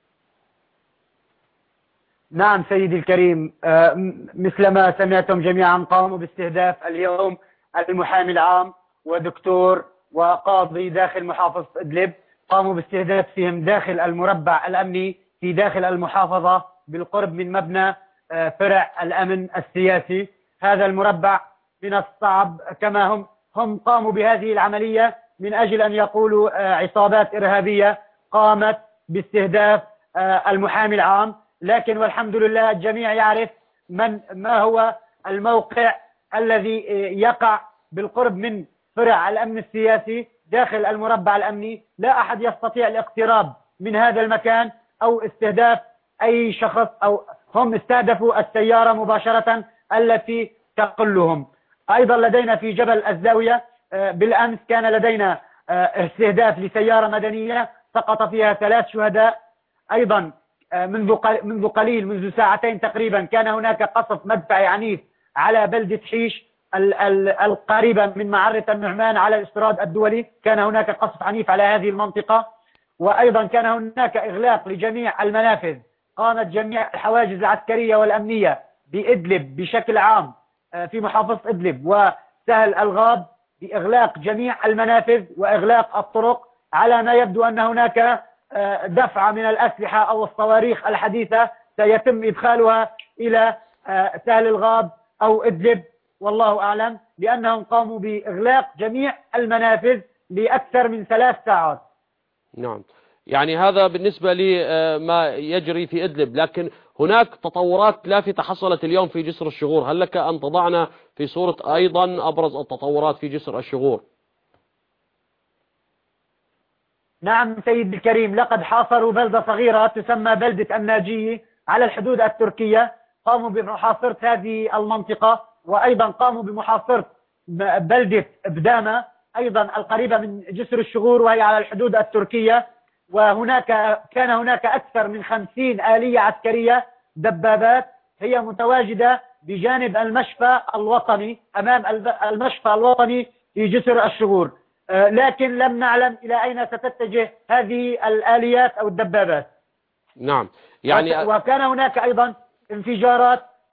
نعم سيدي الكريم، مثلما سمعتم جميعا قاموا باستهداف اليوم المحامي العام ودكتور وقاضي داخل محافظة إدلب، قاموا باستهدافهم داخل المربع الأمني في داخل المحافظة بالقرب من مبنى فرع الأمن السياسي. هذا المربع من الصعب كما هم قاموا بهذه العملية من أجل أن يقولوا عصابات إرهابية قامت باستهداف المحامي العام، لكن والحمد لله الجميع يعرف ما هو الموقع الذي يقع بالقرب من فرع الأمن السياسي داخل المربع الأمني. لا أحد يستطيع الاقتراب من هذا المكان أو استهداف أي شخص، أو هم استهدفوا السيارة مباشرة التي تقلهم. أيضا لدينا في جبل الزاوية بالأمس كان لدينا استهداف لسيارة مدنية سقط فيها 3 شهداء. أيضا منذ قليل، منذ ساعتين تقريبا، كان هناك قصف مدفعي عنيف على بلدة حيش القريبة من معرة النعمان على الاستراد الدولي، كان هناك قصف عنيف على هذه المنطقة. وأيضا كان هناك إغلاق لجميع المنافذ، قامت جميع الحواجز العسكرية والأمنية بإدلب بشكل عام في محافظة إدلب وسهل الغاب بإغلاق جميع المنافذ وإغلاق الطرق، على ما يبدو أن هناك دفعة من الأسلحة أو الصواريخ الحديثة سيتم إدخالها إلى سهل الغاب أو إدلب، والله أعلم، لأنهم قاموا بإغلاق جميع المنافذ لأكثر من 3 ساعات. نعم، يعني هذا بالنسبة لما يجري في إدلب، لكن هناك تطورات لافتة حصلت اليوم في جسر الشغور، هل لك أن تضعنا في صورة أيضا أبرز التطورات في جسر الشغور؟ نعم سيدي الكريم، لقد حاصروا بلدة صغيرة تسمى بلدة الناجية على الحدود التركية، قاموا بمحاصرة هذه المنطقة، وأيضا قاموا بمحاصرة بلدة بدامة أيضا القريبة من جسر الشغور وهي على الحدود التركية. كان هناك أكثر من 50 آلية عسكرية دبابات هي متواجدة بجانب المشفى الوطني، أمام المشفى الوطني في جسر الشغور، لكن لم نعلم إلى أين ستتجه هذه الآليات أو الدبابات. نعم، يعني وكان هناك أيضا انفجارات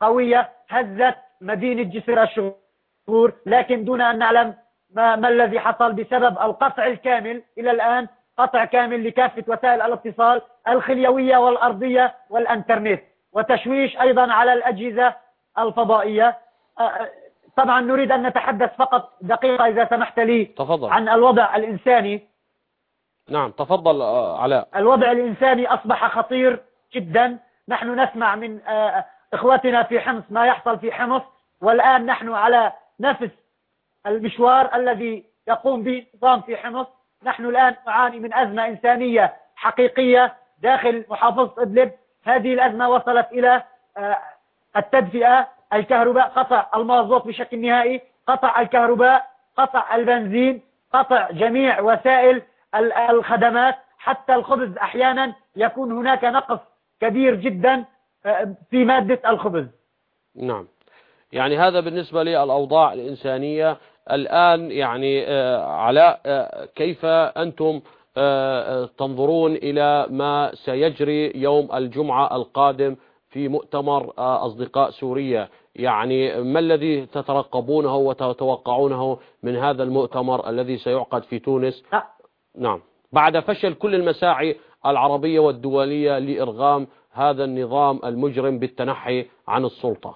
قوية هزت مدينة جسر الشغور، لكن دون أن نعلم ما الذي حصل بسبب القطع الكامل إلى الآن، قطع كامل لكافة وسائل الاتصال الخليوية والأرضية والإنترنت، وتشويش أيضا على الأجهزة الفضائية. طبعا نريد أن نتحدث فقط دقيقة إذا سمحت لي تفضل. عن الوضع الإنساني. نعم تفضل علاء. الوضع الإنساني أصبح خطير جدا. نحن نسمع من إخوتنا في حمص ما يحصل في حمص، والآن نحن على نفس المشوار الذي يقوم به النظام في حمص. نحن الآن نعاني من أزمة إنسانية حقيقية داخل محافظة إدلب. هذه الأزمة وصلت إلى التدفئة، الكهرباء، قطع المازوت بشكل نهائي، قطع الكهرباء، قطع البنزين، قطع جميع وسائل الخدمات، حتى الخبز أحيانا يكون هناك نقص كبير جدا في مادة الخبز. نعم، يعني هذا بالنسبة للأوضاع الإنسانية الآن. يعني علاء، كيف أنتم تنظرون إلى ما سيجري يوم الجمعة القادم في مؤتمر أصدقاء سوريا؟ يعني ما الذي تترقبونه وتتوقعونه من هذا المؤتمر الذي سيعقد في تونس؟ نعم، بعد فشل كل المساعي العربية والدولية لإرغام هذا النظام المجرم بالتنحي عن السلطة.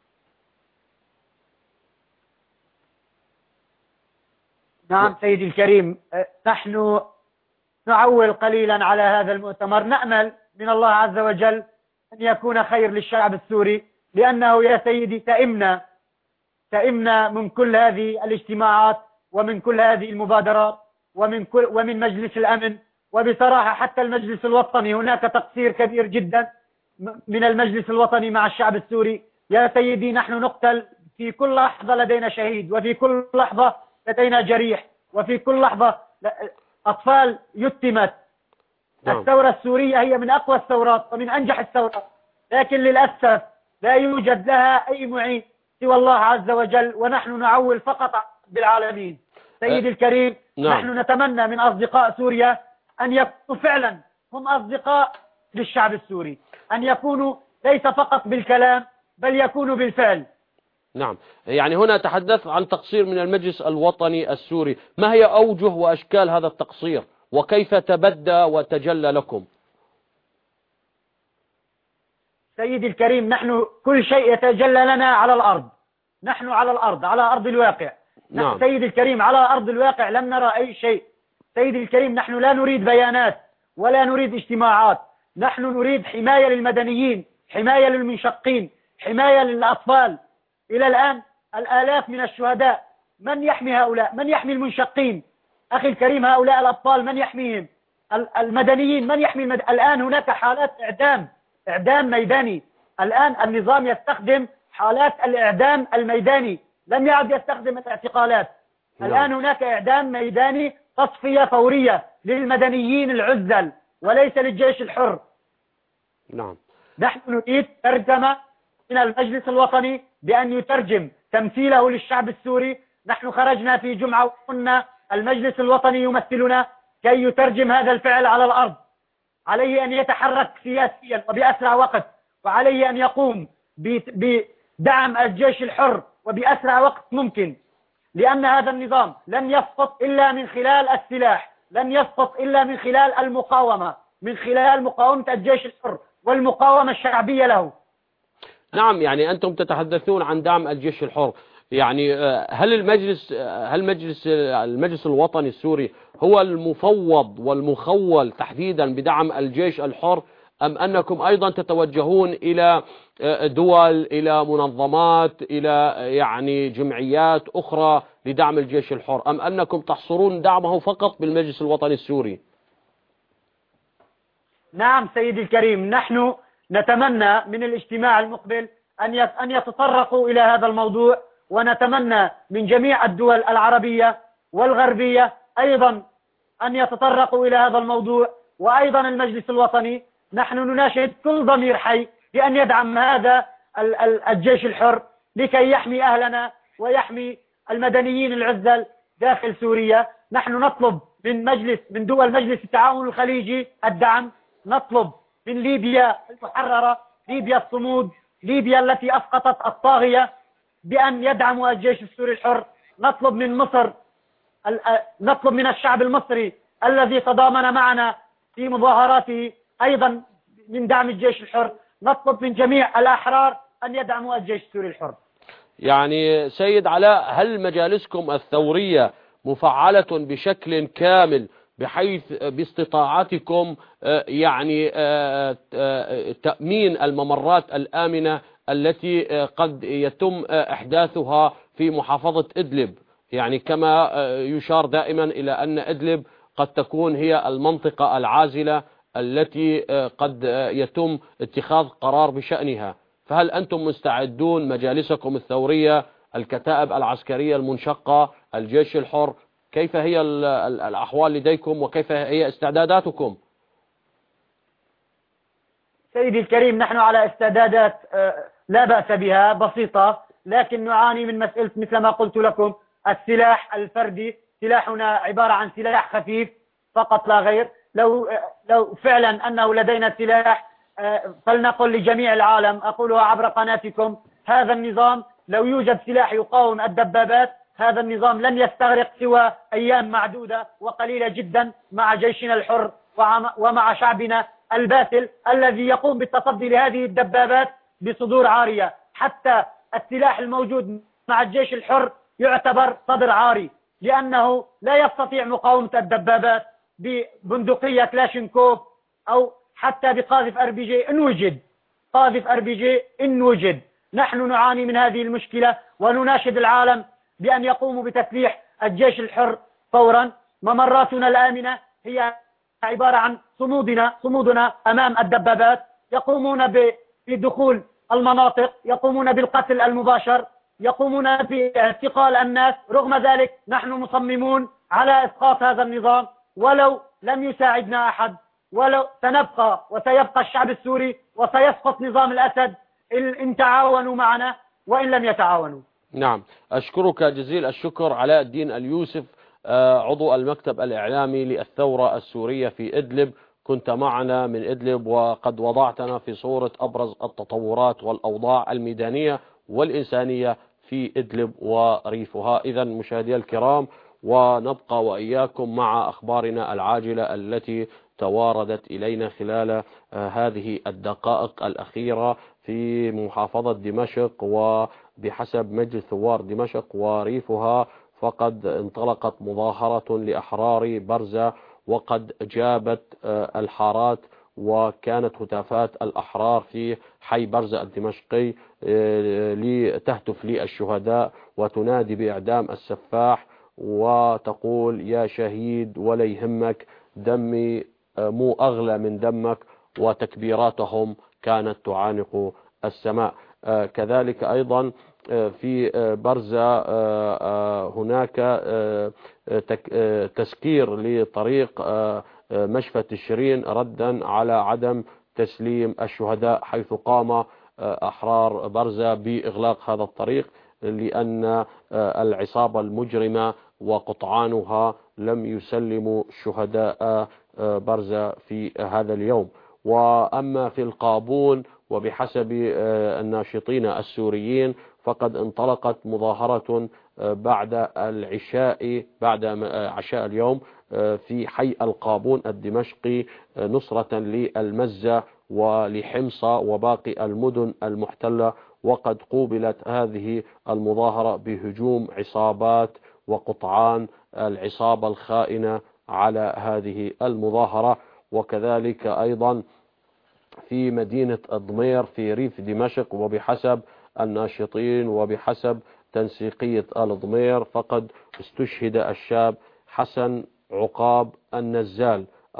نعم سيدي الكريم، نحن نعول قليلا على هذا المؤتمر. نأمل من الله عز وجل أن يكون خير للشعب السوري، لأنه يا سيدي تئمنا من كل هذه الاجتماعات ومن كل هذه المبادرات ومن مجلس الأمن. وبصراحة حتى المجلس الوطني هناك تقصير كبير جدا من المجلس الوطني مع الشعب السوري. يا سيدي نحن نقتل في كل لحظة، لدينا شهيد، وفي كل لحظة لدينا جريح، وفي كل لحظة أطفال يتمت. الثورة السورية هي من أقوى الثورات ومن أنجح الثورات، لكن للأسف لا يوجد لها أي معين سوى الله عز وجل، ونحن نعول فقط بالعالمين. سيدي الكريم، نحن نتمنى من أصدقاء سوريا أن يكونوا فعلا هم أصدقاء للشعب السوري، أن يكونوا ليس فقط بالكلام بل يكونوا بالفعل. نعم، يعني هنا تحدث عن تقصير من المجلس الوطني السوري. ما هي أوجه وأشكال هذا التقصير وكيف تبدى وتجلى لكم؟ سيدي الكريم، نحن كل شيء يتجلى لنا على الأرض. نحن على الأرض، على أرض الواقع. نعم. سيدي الكريم، على أرض الواقع لم نرى أي شيء. سيدي الكريم، نحن لا نريد بيانات ولا نريد اجتماعات. نحن نريد حماية للمدنيين، حماية للمنشقين، حماية للأطفال. إلى الآن الآلاف من الشهداء، من يحمي هؤلاء؟ من يحمي المنشقين؟ أخي الكريم، هؤلاء الأطفال من يحميهم؟ المدنيين من يحمي الآن هناك حالات إعدام ميداني. الآن النظام يستخدم حالات الإعدام الميداني، لم يعد يستخدم الاعتقالات. الآن هناك إعدام ميداني، تصفية فورية للمدنيين العزل وليس للجيش الحر. نعم. نحن نريد ترجمة من المجلس الوطني بأن يترجم تمثيله للشعب السوري. نحن خرجنا في جمعة وقلنا المجلس الوطني يمثلنا كي يترجم هذا الفعل على الأرض. عليه أن يتحرك سياسيا وبأسرع وقت، وعليه أن يقوم بدعم الجيش الحر وبأسرع وقت ممكن، لأن هذا النظام لن يسقط إلا من خلال السلاح، لن يسقط إلا من خلال المقاومة، من خلال مقاومة الجيش الحر والمقاومة الشعبية له. نعم، يعني أنتم تتحدثون عن دعم الجيش الحر. يعني هل المجلس الوطني السوري هو المفوض والمخول تحديدا بدعم الجيش الحر، أم أنكم أيضا تتوجهون إلى دول، إلى منظمات، إلى يعني جمعيات أخرى لدعم الجيش الحر، أم أنكم تحصرون دعمه فقط بالمجلس الوطني السوري؟ نعم سيدي الكريم، نحن نتمنى من الاجتماع المقبل أن يتطرقوا إلى هذا الموضوع، ونتمنى من جميع الدول العربية والغربية أيضا أن يتطرقوا إلى هذا الموضوع، وأيضا المجلس الوطني. نحن نناشد كل ضمير حي بأن يدعم هذا الجيش الحر لكي يحمي أهلنا ويحمي المدنيين العزل داخل سوريا. نحن نطلب من دول مجلس التعاون الخليجي الدعم، نطلب من ليبيا المحررة، ليبيا الصمود، ليبيا التي أسقطت الطاغية بأن يدعموا الجيش السوري الحر. نطلب من مصر، نطلب من الشعب المصري الذي تضامن معنا في مظاهراته أيضا من دعم الجيش الحر. نطلب من جميع الأحرار أن يدعموا الجيش السوري الحر. يعني سيد علاء، هل مجالسكم الثورية مفعلة بشكل كامل بحيث باستطاعتكم يعني تأمين الممرات الآمنة التي قد يتم إحداثها في محافظة إدلب؟ يعني كما يشار دائما إلى أن إدلب قد تكون هي المنطقة العازلة التي قد يتم اتخاذ قرار بشأنها، فهل أنتم مستعدون مجالسكم الثورية، الكتائب العسكرية المنشقة، الجيش الحر، كيف هي الأحوال لديكم وكيف هي استعداداتكم؟ سيدي الكريم، نحن على استعدادات لا بأس بها بسيطة، لكن نعاني من مسألة مثل ما قلت لكم السلاح الفردي. سلاحنا عبارة عن سلاح خفيف فقط لا غير. لو فعلا أنه لدينا سلاح فلنقل لجميع العالم، أقولها عبر قناتكم، هذا النظام لو يوجد سلاح يقاوم الدبابات هذا النظام لن يستغرق سوى أيام معدودة وقليلة جدا مع جيشنا الحر ومع شعبنا الباسل الذي يقوم بالتصدي لهذه الدبابات بصدور عارية. حتى السلاح الموجود مع الجيش الحر يعتبر صدر عاري، لأنه لا يستطيع مقاومة الدبابات ببندقية كلاشينكوف أو حتى بقاذف RPG إن وجد. قاذف RPG إن وجد. نحن نعاني من هذه المشكلة ونناشد العالم بأن يقوموا بتسليح الجيش الحر فورا. ممراتنا الآمنة هي عبارة عن صمودنا أمام الدبابات. يقومون بدخول المناطق، يقومون بالقتل المباشر، يقومون باعتقال الناس. رغم ذلك نحن مصممون على إسقاط هذا النظام ولو لم يساعدنا أحد، ولو سنبقى وسيبقى الشعب السوري وسيسقط نظام الأسد إن تعاونوا معنا وإن لم يتعاونوا. نعم، أشكرك جزيل الشكر علاء الدين اليوسف، عضو المكتب الإعلامي للثورة السورية في إدلب. كنت معنا من إدلب وقد وضعتنا في صورة أبرز التطورات والأوضاع الميدانية والإنسانية في إدلب وريفها. إذا مشاهدي الكرام، ونبقى وإياكم مع أخبارنا العاجلة التي تواردت إلينا خلال هذه الدقائق الأخيرة في محافظة دمشق. وبحسب مجلس ثوار دمشق وريفها فقد انطلقت مظاهرة لأحرار برزة وقد جابت الحارات، وكانت هتافات الأحرار في حي برزة الدمشقي لتهتف للشهداء وتنادي بإعدام السفاح وتقول يا شهيد ولا يهمك دمي مو أغلى من دمك، وتكبيراتهم كانت تعانق السماء. كذلك أيضا في برزة هناك تسكير لطريق مشفى تشرين ردا على عدم تسليم الشهداء، حيث قام أحرار برزة بإغلاق هذا الطريق لأن العصابة المجرمة وقطعانها لم يسلموا شهداء برزة في هذا اليوم. وأما في القابون وبحسب الناشطين السوريين فقد انطلقت مظاهرة بعد العشاء، بعد عشاء اليوم في حي القابون الدمشقي نصرة للمزة ولحمصة وباقي المدن المحتلة. وقد قوبلت هذه المظاهرة بهجوم عصابات وقطعان العصابة الخائنة على هذه المظاهرة. وكذلك أيضا في مدينة الضمير في ريف دمشق، وبحسب الناشطين وبحسب تنسيقية الضمير فقد استشهد الشاب حسن عقاب النزال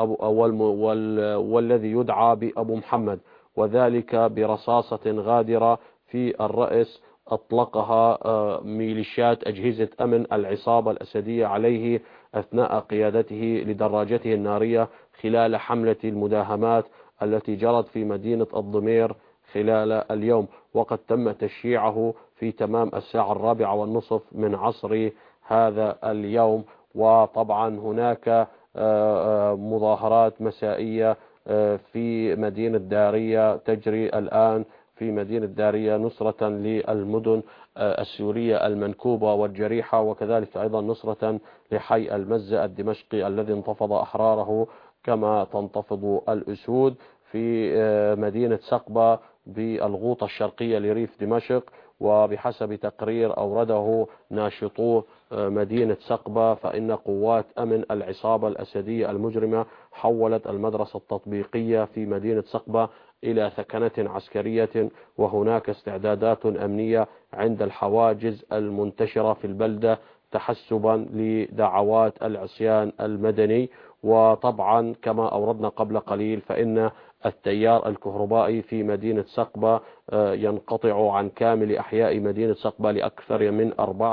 والذي يدعى بأبو محمد، وذلك برصاصة غادرة في الرأس أطلقها ميليشيات أجهزة أمن العصابة الأسدية عليه أثناء قيادته لدراجته النارية خلال حملة المداهمات التي جرت في مدينة الضمير خلال اليوم. وقد تم تشييعه في تمام 4:15 من عصر هذا اليوم. وطبعا هناك مظاهرات مسائية في مدينة دارية تجري الآن في مدينة دارية نصرة للمدن السورية المنكوبة والجريحة، وكذلك أيضا نصرة لحي المزة الدمشقي الذي انتفض أحراره كما تنتفض الأسود في مدينة سقبة بالغوطة الشرقية لريف دمشق. وبحسب تقرير أورده ناشطو مدينة سقبة فإن قوات أمن العصابة الأسدية المجرمة حولت المدرسة التطبيقية في مدينة سقبة إلى ثكنة عسكرية، وهناك استعدادات أمنية عند الحواجز المنتشرة في البلدة تحسبا لدعوات العصيان المدني. وطبعا كما أوردنا قبل قليل فإن التيار الكهربائي في مدينة سقبة ينقطع عن كامل أحياء مدينة سقبة لأكثر من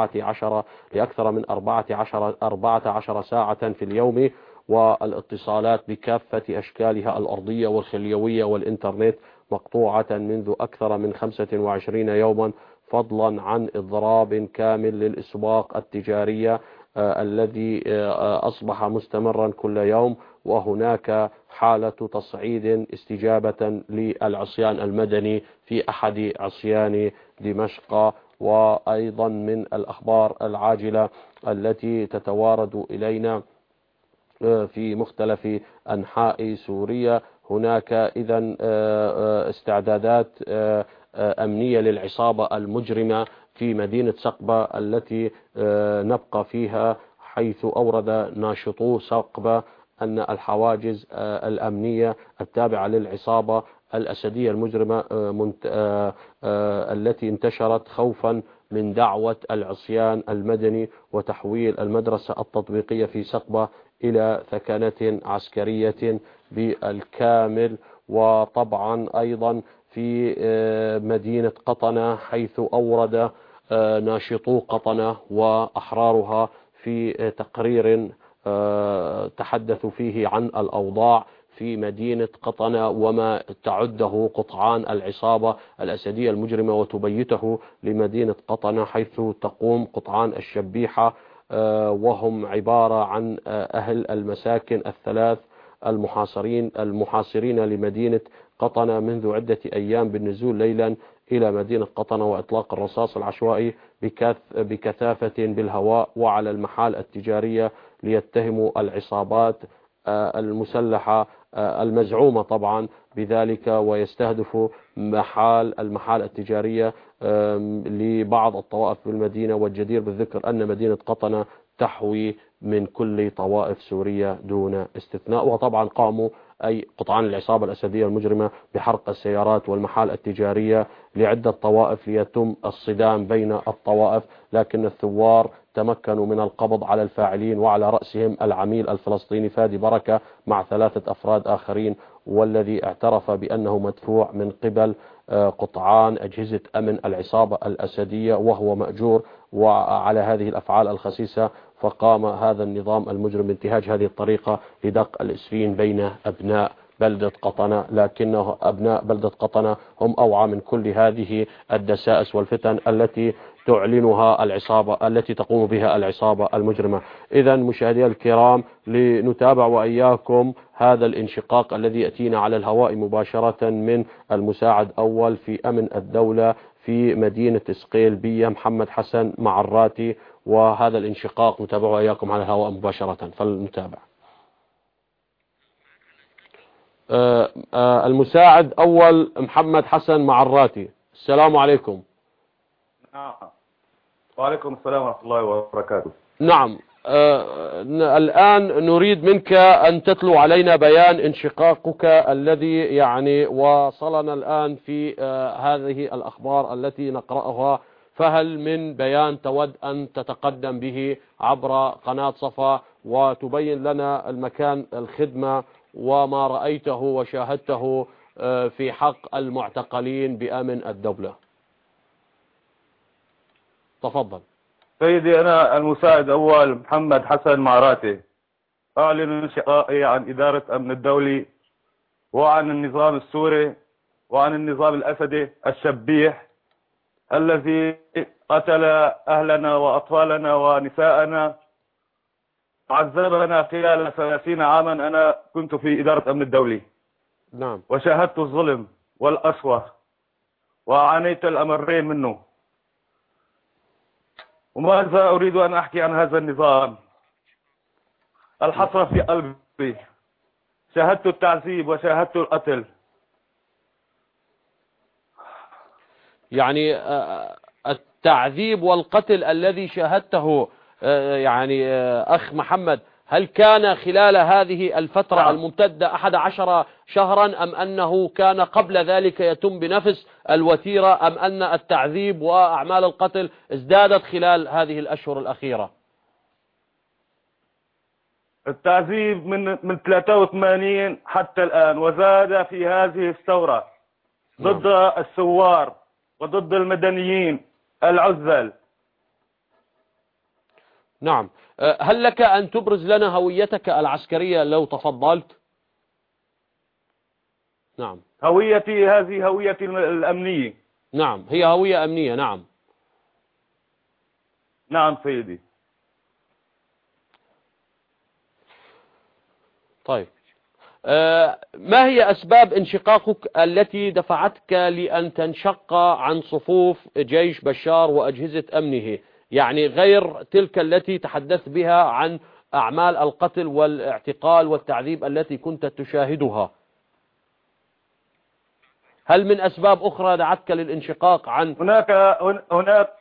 14 ساعة في اليوم، والاتصالات بكافة أشكالها الأرضية والخليوية والإنترنت مقطوعة منذ أكثر من 25 يوما، فضلا عن إضراب كامل للأسواق التجارية الذي أصبح مستمرا كل يوم. وهناك حالة تصعيد استجابة للعصيان المدني في أحد عصيان دمشق. وأيضا من الأخبار العاجلة التي تتوارد إلينا في مختلف أنحاء سوريا، هناك إذن استعدادات أمنية للعصابة المجرمة في مدينة سقبة التي نبقى فيها، حيث أورد ناشطو سقبة أن الحواجز الأمنية التابعة للعصابة الأسدية المجرمة التي انتشرت خوفا من دعوة العصيان المدني وتحويل المدرسة التطبيقية في سقبة إلى ثكنة عسكرية بالكامل. وطبعا أيضا في مدينة قطنة حيث أورد ناشطو قطنة وأحرارها في تقرير تحدثوا فيه عن الأوضاع في مدينة قطنة وما تعده قطعان العصابة الأسدية المجرمة وتبيته لمدينة قطنة، حيث تقوم قطعان الشبيحة وهم عبارة عن أهل المساكن الثلاث المحاصرين لمدينة قطنة منذ عدة أيام بالنزول ليلا إلى مدينة قطنة وإطلاق الرصاص العشوائي بكثافة بالهواء وعلى المحال التجارية ليتهموا العصابات المسلحة المزعومة طبعا بذلك، ويستهدفوا المحال التجارية لبعض الطوائف بالمدينة. والجدير بالذكر أن مدينة قطنة تحوي من كل طوائف سوريا دون استثناء. وطبعا قاموا أي قطعان العصابة الأسدية المجرمة بحرق السيارات والمحال التجارية لعدة طوائف ليتم الصدام بين الطوائف، لكن الثوار تمكنوا من القبض على الفاعلين وعلى رأسهم العميل الفلسطيني فادي بركة مع 3 أفراد آخرين، والذي اعترف بأنه مدفوع من قبل قطعان أجهزة أمن العصابة الأسدية وهو مأجور وعلى هذه الأفعال الخسيسة. فقام هذا النظام المجرم بانتهاج هذه الطريقة لدق الإسفين بين أبناء بلدة قطنة، لكنه أبناء بلدة قطنة هم أوعى من كل هذه الدسائس والفتن التي تعلنها العصابة التي تقوم بها العصابة المجرمة. إذا مشاهدي الكرام، لنتابع وإياكم هذا الانشقاق الذي يأتينا على الهواء مباشرة من المساعد أول في أمن الدولة في مدينة اسقيل بية محمد حسن معراتي، وهذا الانشقاق نتابعه وإياكم على الهواء مباشرة، فلنتابع. المساعد أول محمد حسن معراتي، السلام عليكم. وعليكم السلام ورحمة الله وبركاته. نعم، الآن نريد منك أن تتلو علينا بيان انشقاقك الذي يعني وصلنا الآن في هذه الأخبار التي نقرأها، فهل من بيان تود أن تتقدم به عبر قناة صفا وتبين لنا المكان الخدمة وما رأيته وشاهدته في حق المعتقلين بأمن الدولة؟ تفضل. سيدي، أنا المساعد أول محمد حسن معراتي، أعلن انشقاقي عن إدارة أمن الدولي وعن النظام السوري وعن النظام الأسدي الشبيح الذي قتل أهلنا وأطفالنا ونساءنا عذبنا خلال 30 عاما. أنا كنت في إدارة أمن الدولي. نعم. وشاهدت الظلم والقسوة وعانيت الأمرين منه. وماذا أريد أن أحكي عن هذا النظام؟ الحسرة في قلبي، شاهدت التعذيب وشاهدت القتل. يعني التعذيب والقتل الذي شاهدته يعني أخ محمد، هل كان خلال هذه الفترة الممتدة 11 شهرا أم أنه كان قبل ذلك يتم بنفس الوتيرة، أم أن التعذيب وأعمال القتل ازدادت خلال هذه الأشهر الأخيرة؟ التعذيب من 83 حتى الآن، وزاد في هذه الثورة ضد الثوار وضد المدنيين العزل. نعم. هل لك أن تبرز لنا هويتك العسكرية لو تفضلت؟ نعم. هويتي هذه هويتي الأمنية. نعم، هي هوية أمنية. نعم. نعم سيدي. طيب، ما هي أسباب انشقاقك التي دفعتك لأن تنشق عن صفوف جيش بشار وأجهزة أمنه، يعني غير تلك التي تحدثت بها عن أعمال القتل والاعتقال والتعذيب التي كنت تشاهدها؟ هل من أسباب أخرى دعتك للانشقاق عن هناك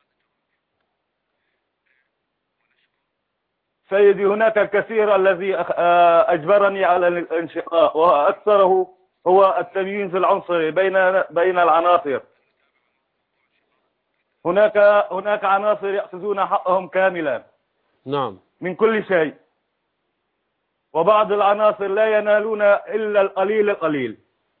سيدي، هناك الكثير الذي أجبرني على الانشقاق، وأكثره هو التمييز العنصري بين العناصر. هناك عناصر يأخذون حقهم كاملا. نعم. من كل شيء، وبعض العناصر لا ينالون إلا القليل القليل.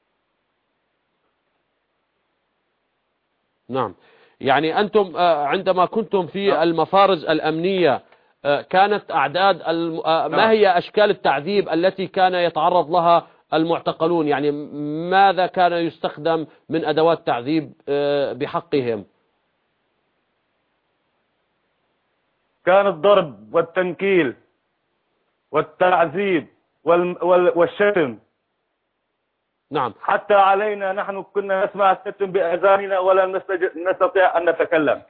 نعم. يعني أنتم عندما كنتم في المفارز الأمنية كانت أعداد ما هي أشكال التعذيب التي كان يتعرض لها المعتقلون؟ يعني ماذا كان يستخدم من أدوات تعذيب بحقهم؟ كان الضرب والتنكيل والتعذيب والشتم. نعم. حتى علينا نحن كنا نسمع الشتم بأذاننا ولا نستطيع أن نتكلم.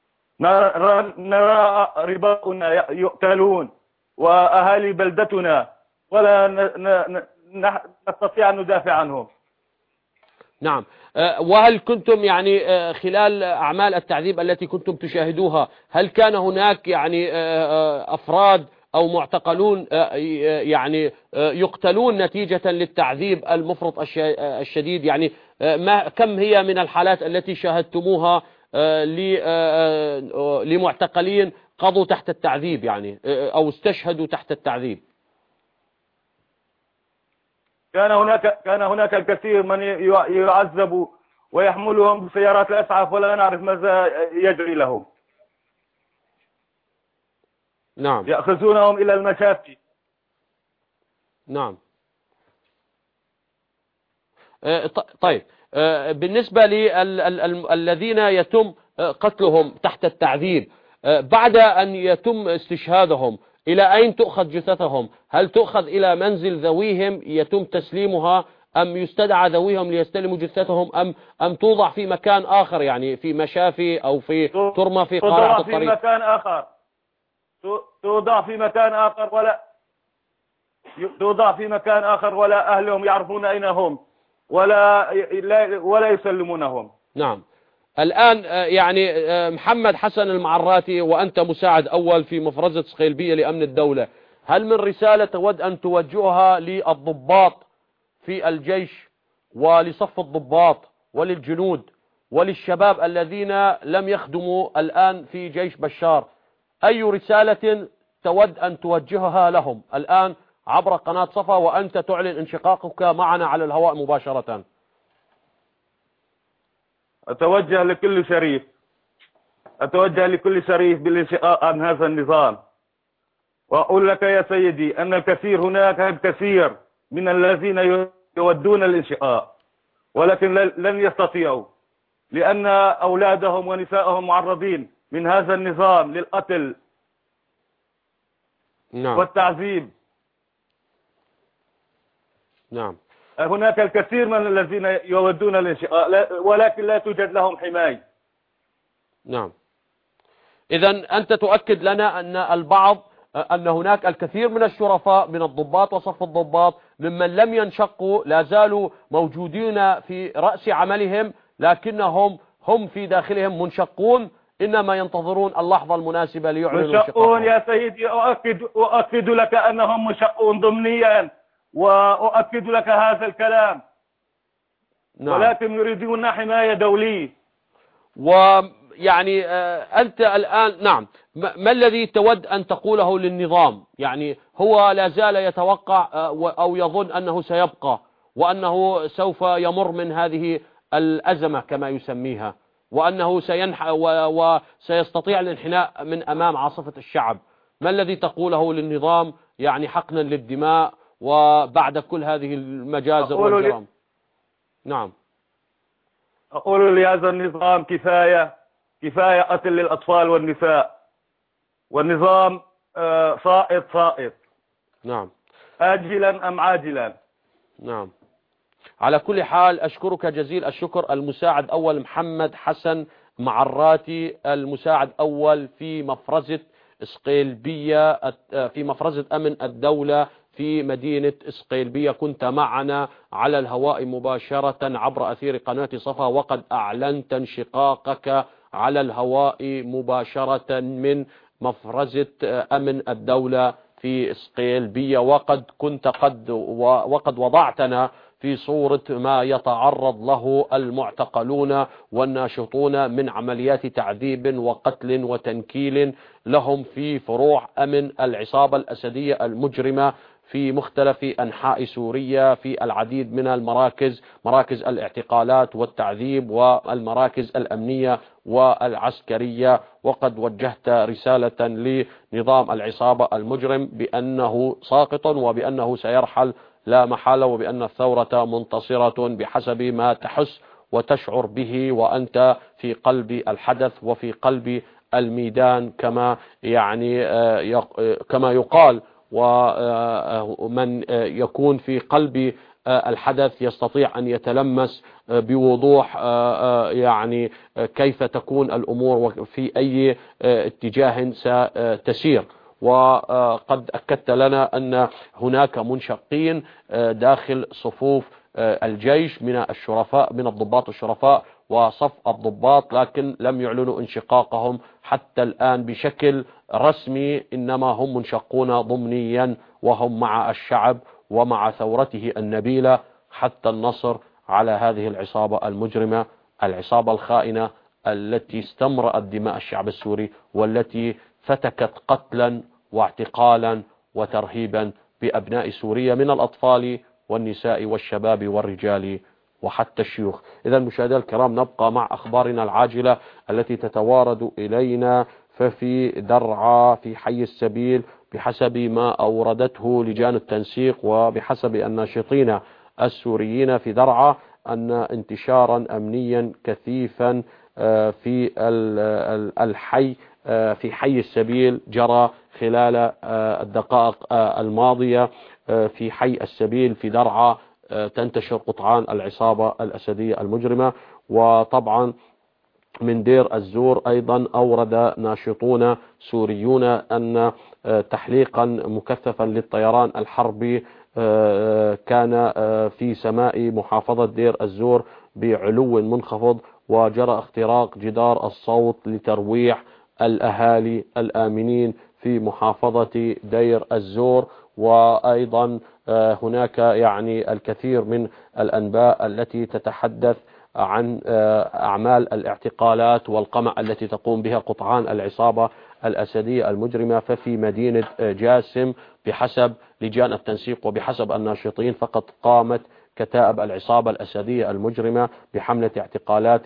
نرى رباؤنا يقتلون وأهالي بلدتنا ولا نستطيع أن ندافع عنهم. نعم. وهل كنتم يعني خلال أعمال التعذيب التي كنتم تشاهدوها، هل كان هناك يعني أفراد أو معتقلون يعني يقتلون نتيجة للتعذيب المفرط الشديد؟ يعني كم هي من الحالات التي شاهدتموها لمعتقلين قضوا تحت التعذيب يعني أو استشهدوا تحت التعذيب؟ كان هناك الكثير من يعذبوا ويحملهم بسيارات الأسعاف ولا نعرف ماذا يجري لهم. نعم. يأخذونهم إلى المشافي. نعم. طيب، بالنسبة للذين يتم قتلهم تحت التعذيب بعد أن يتم استشهادهم، إلى أين تؤخذ جثثهم؟ هل تؤخذ إلى منزل ذويهم يتم تسليمها، أم يستدعى ذويهم ليستلموا جثثهم، أم توضع في مكان آخر، يعني في مشافي أو في ترمى في قارعة الطريق؟ توضع في مكان آخر. توضع في مكان آخر ولا أهلهم يعرفون أين هم ولا يسلمونهم. نعم. الآن يعني محمد حسن المعراتي، وأنت مساعد أول في مفرزة صقيلبية لأمن الدولة، هل من رسالة تود أن توجهها للضباط في الجيش ولصف الضباط وللجنود وللشباب الذين لم يخدموا الآن في جيش بشار؟ أي رسالة تود أن توجهها لهم الآن عبر قناة صفا وأنت تعلن انشقاقك معنا على الهواء مباشرة؟ أتوجه لكل شريف بالانشقاق عن هذا النظام، وأقول لك يا سيدي أن هناك الكثير من الذين يودون الانشقاق ولكن لن يستطيعوا، لأن أولادهم ونسائهم معرضين من هذا النظام للقتل. نعم. والتعذيب. نعم. هناك الكثير من الذين يودون الانشقاق ولكن لا توجد لهم حماية. نعم. إذا أنت تؤكد لنا أن هناك الكثير من الشرفاء من الضباط وصف الضباط ممن لم ينشقوا لا زالوا موجودين في رأس عملهم، لكنهم في داخلهم منشقون، إنما ينتظرون اللحظة المناسبة ليعلنوا منشقون يا سيدي. أؤكد لك أنهم منشقون ضمنيا، وأؤكد لك هذا الكلام. نعم. ولكن يريدون حماية دولية. ويعني أنت الآن نعم، ما الذي تود أن تقوله للنظام؟ يعني هو لا زال يتوقع أو يظن أنه سيبقى وأنه سوف يمر من هذه الأزمة كما يسميها، وأنه وسيستطيع الانحناء من أمام عاصفة الشعب. ما الذي تقوله للنظام يعني حقنا للدماء وبعد كل هذه المجازر والجرائم؟ نعم. أقول لهذا النظام كفاية قتل للأطفال والنساء، والنظام سائط. نعم. آجلا أم عاجلا. نعم. على كل حال أشكرك جزيل الشكر المساعد أول محمد حسن معراتي، المساعد أول في مفرزة إسقيلبية في مفرزة أمن الدولة في مدينة إسقيلبية. كنت معنا على الهواء مباشرة عبر أثير قناة صفا، وقد أعلنت انشقاقك على الهواء مباشرة من مفرزة أمن الدولة في إسقيلبية، وقد وضعتنا في صورة ما يتعرض له المعتقلون والناشطون من عمليات تعذيب وقتل وتنكيل لهم في فروع أمن العصابة الأسدية المجرمة في مختلف أنحاء سوريا، في العديد من المراكز، مراكز الاعتقالات والتعذيب والمراكز الأمنية والعسكرية. وقد وجهت رسالة لنظام العصابة المجرم بأنه ساقط وبأنه سيرحل لا محالة، وبأن الثورة منتصرة بحسب ما تحس وتشعر به، وأنت في قلب الحدث وفي قلب الميدان كما يقال. ومن يكون في قلب الحدث يستطيع أن يتلمس بوضوح يعني كيف تكون الأمور وفي أي اتجاه ستسير. وقد أكدت لنا أن هناك منشقين داخل صفوف الجيش من الشرفاء، من الضباط الشرفاء وصف الضباط، لكن لم يعلنوا انشقاقهم حتى الآن بشكل رسمي، إنما هم منشقون ضمنيا وهم مع الشعب ومع ثورته النبيلة حتى النصر على هذه العصابة المجرمة، العصابة الخائنة التي استمرأت دماء الشعب السوري، والتي فتكت قتلا واعتقالا وترهيبا بأبناء سوريا من الأطفال والنساء والشباب والرجال وحتى الشيوخ. إذا مشاهدينا الكرام، نبقى مع أخبارنا العاجلة التي تتوارد إلينا. ففي درعا في حي السبيل بحسب ما أوردته لجان التنسيق وبحسب الناشطين السوريين في درعا أن انتشارا أمنيا كثيفا في الحي في حي السبيل جرى خلال الدقائق الماضية. في حي السبيل في درعا تنتشر قطعان العصابة الأسدية المجرمة. وطبعا من دير الزور أيضا أورد ناشطون سوريون أن تحليقا مكثفا للطيران الحربي كان في سماء محافظة دير الزور بعلو منخفض، وجرى اختراق جدار الصوت لترويح الأهالي الآمنين في محافظة دير الزور. وأيضا هناك يعني الكثير من الأنباء التي تتحدث عن أعمال الاعتقالات والقمع التي تقوم بها قطعان العصابة الأسدية المجرمة. ففي مدينة جاسم بحسب لجان التنسيق وبحسب الناشطين فقد قامت كتائب العصابة الأسدية المجرمة بحملة اعتقالات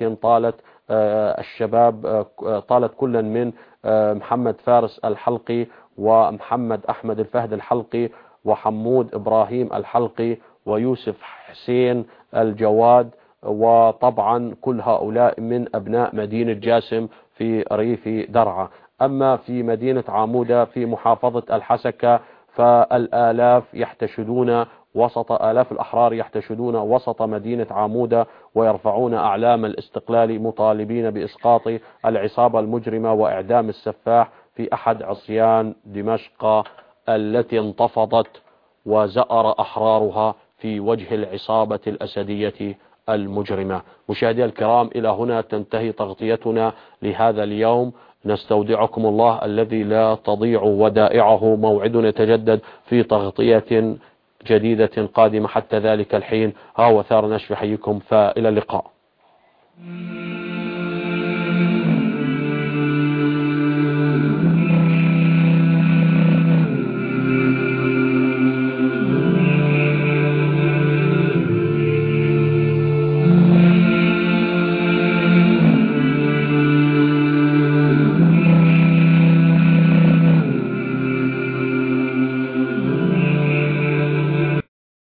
طالت كل من محمد فارس الحلقي ومحمد أحمد الفهد الحلقي وحمود إبراهيم الحلقي ويوسف حسين الجواد، وطبعا كل هؤلاء من أبناء مدينة جاسم في ريف درعا. أما في مدينة عامودة في محافظة الحسكة فالآلاف يحتشدون وسط آلاف الأحرار يحتشدون وسط مدينة عامودة ويرفعون أعلام الاستقلال مطالبين بإسقاط العصابة المجرمة وإعدام السفاح في أحد عصيان دمشق التي انتفضت وزأر أحرارها في وجه العصابة الأسدية المجرمة. مشاهدي الكرام، إلى هنا تنتهي تغطيتنا لهذا اليوم. نستودعكم الله الذي لا تضيع ودائعه. موعدنا يتجدد في تغطية جديدة قادمة. حتى ذلك الحين ها وثار نشر حيكم، فإلى اللقاء.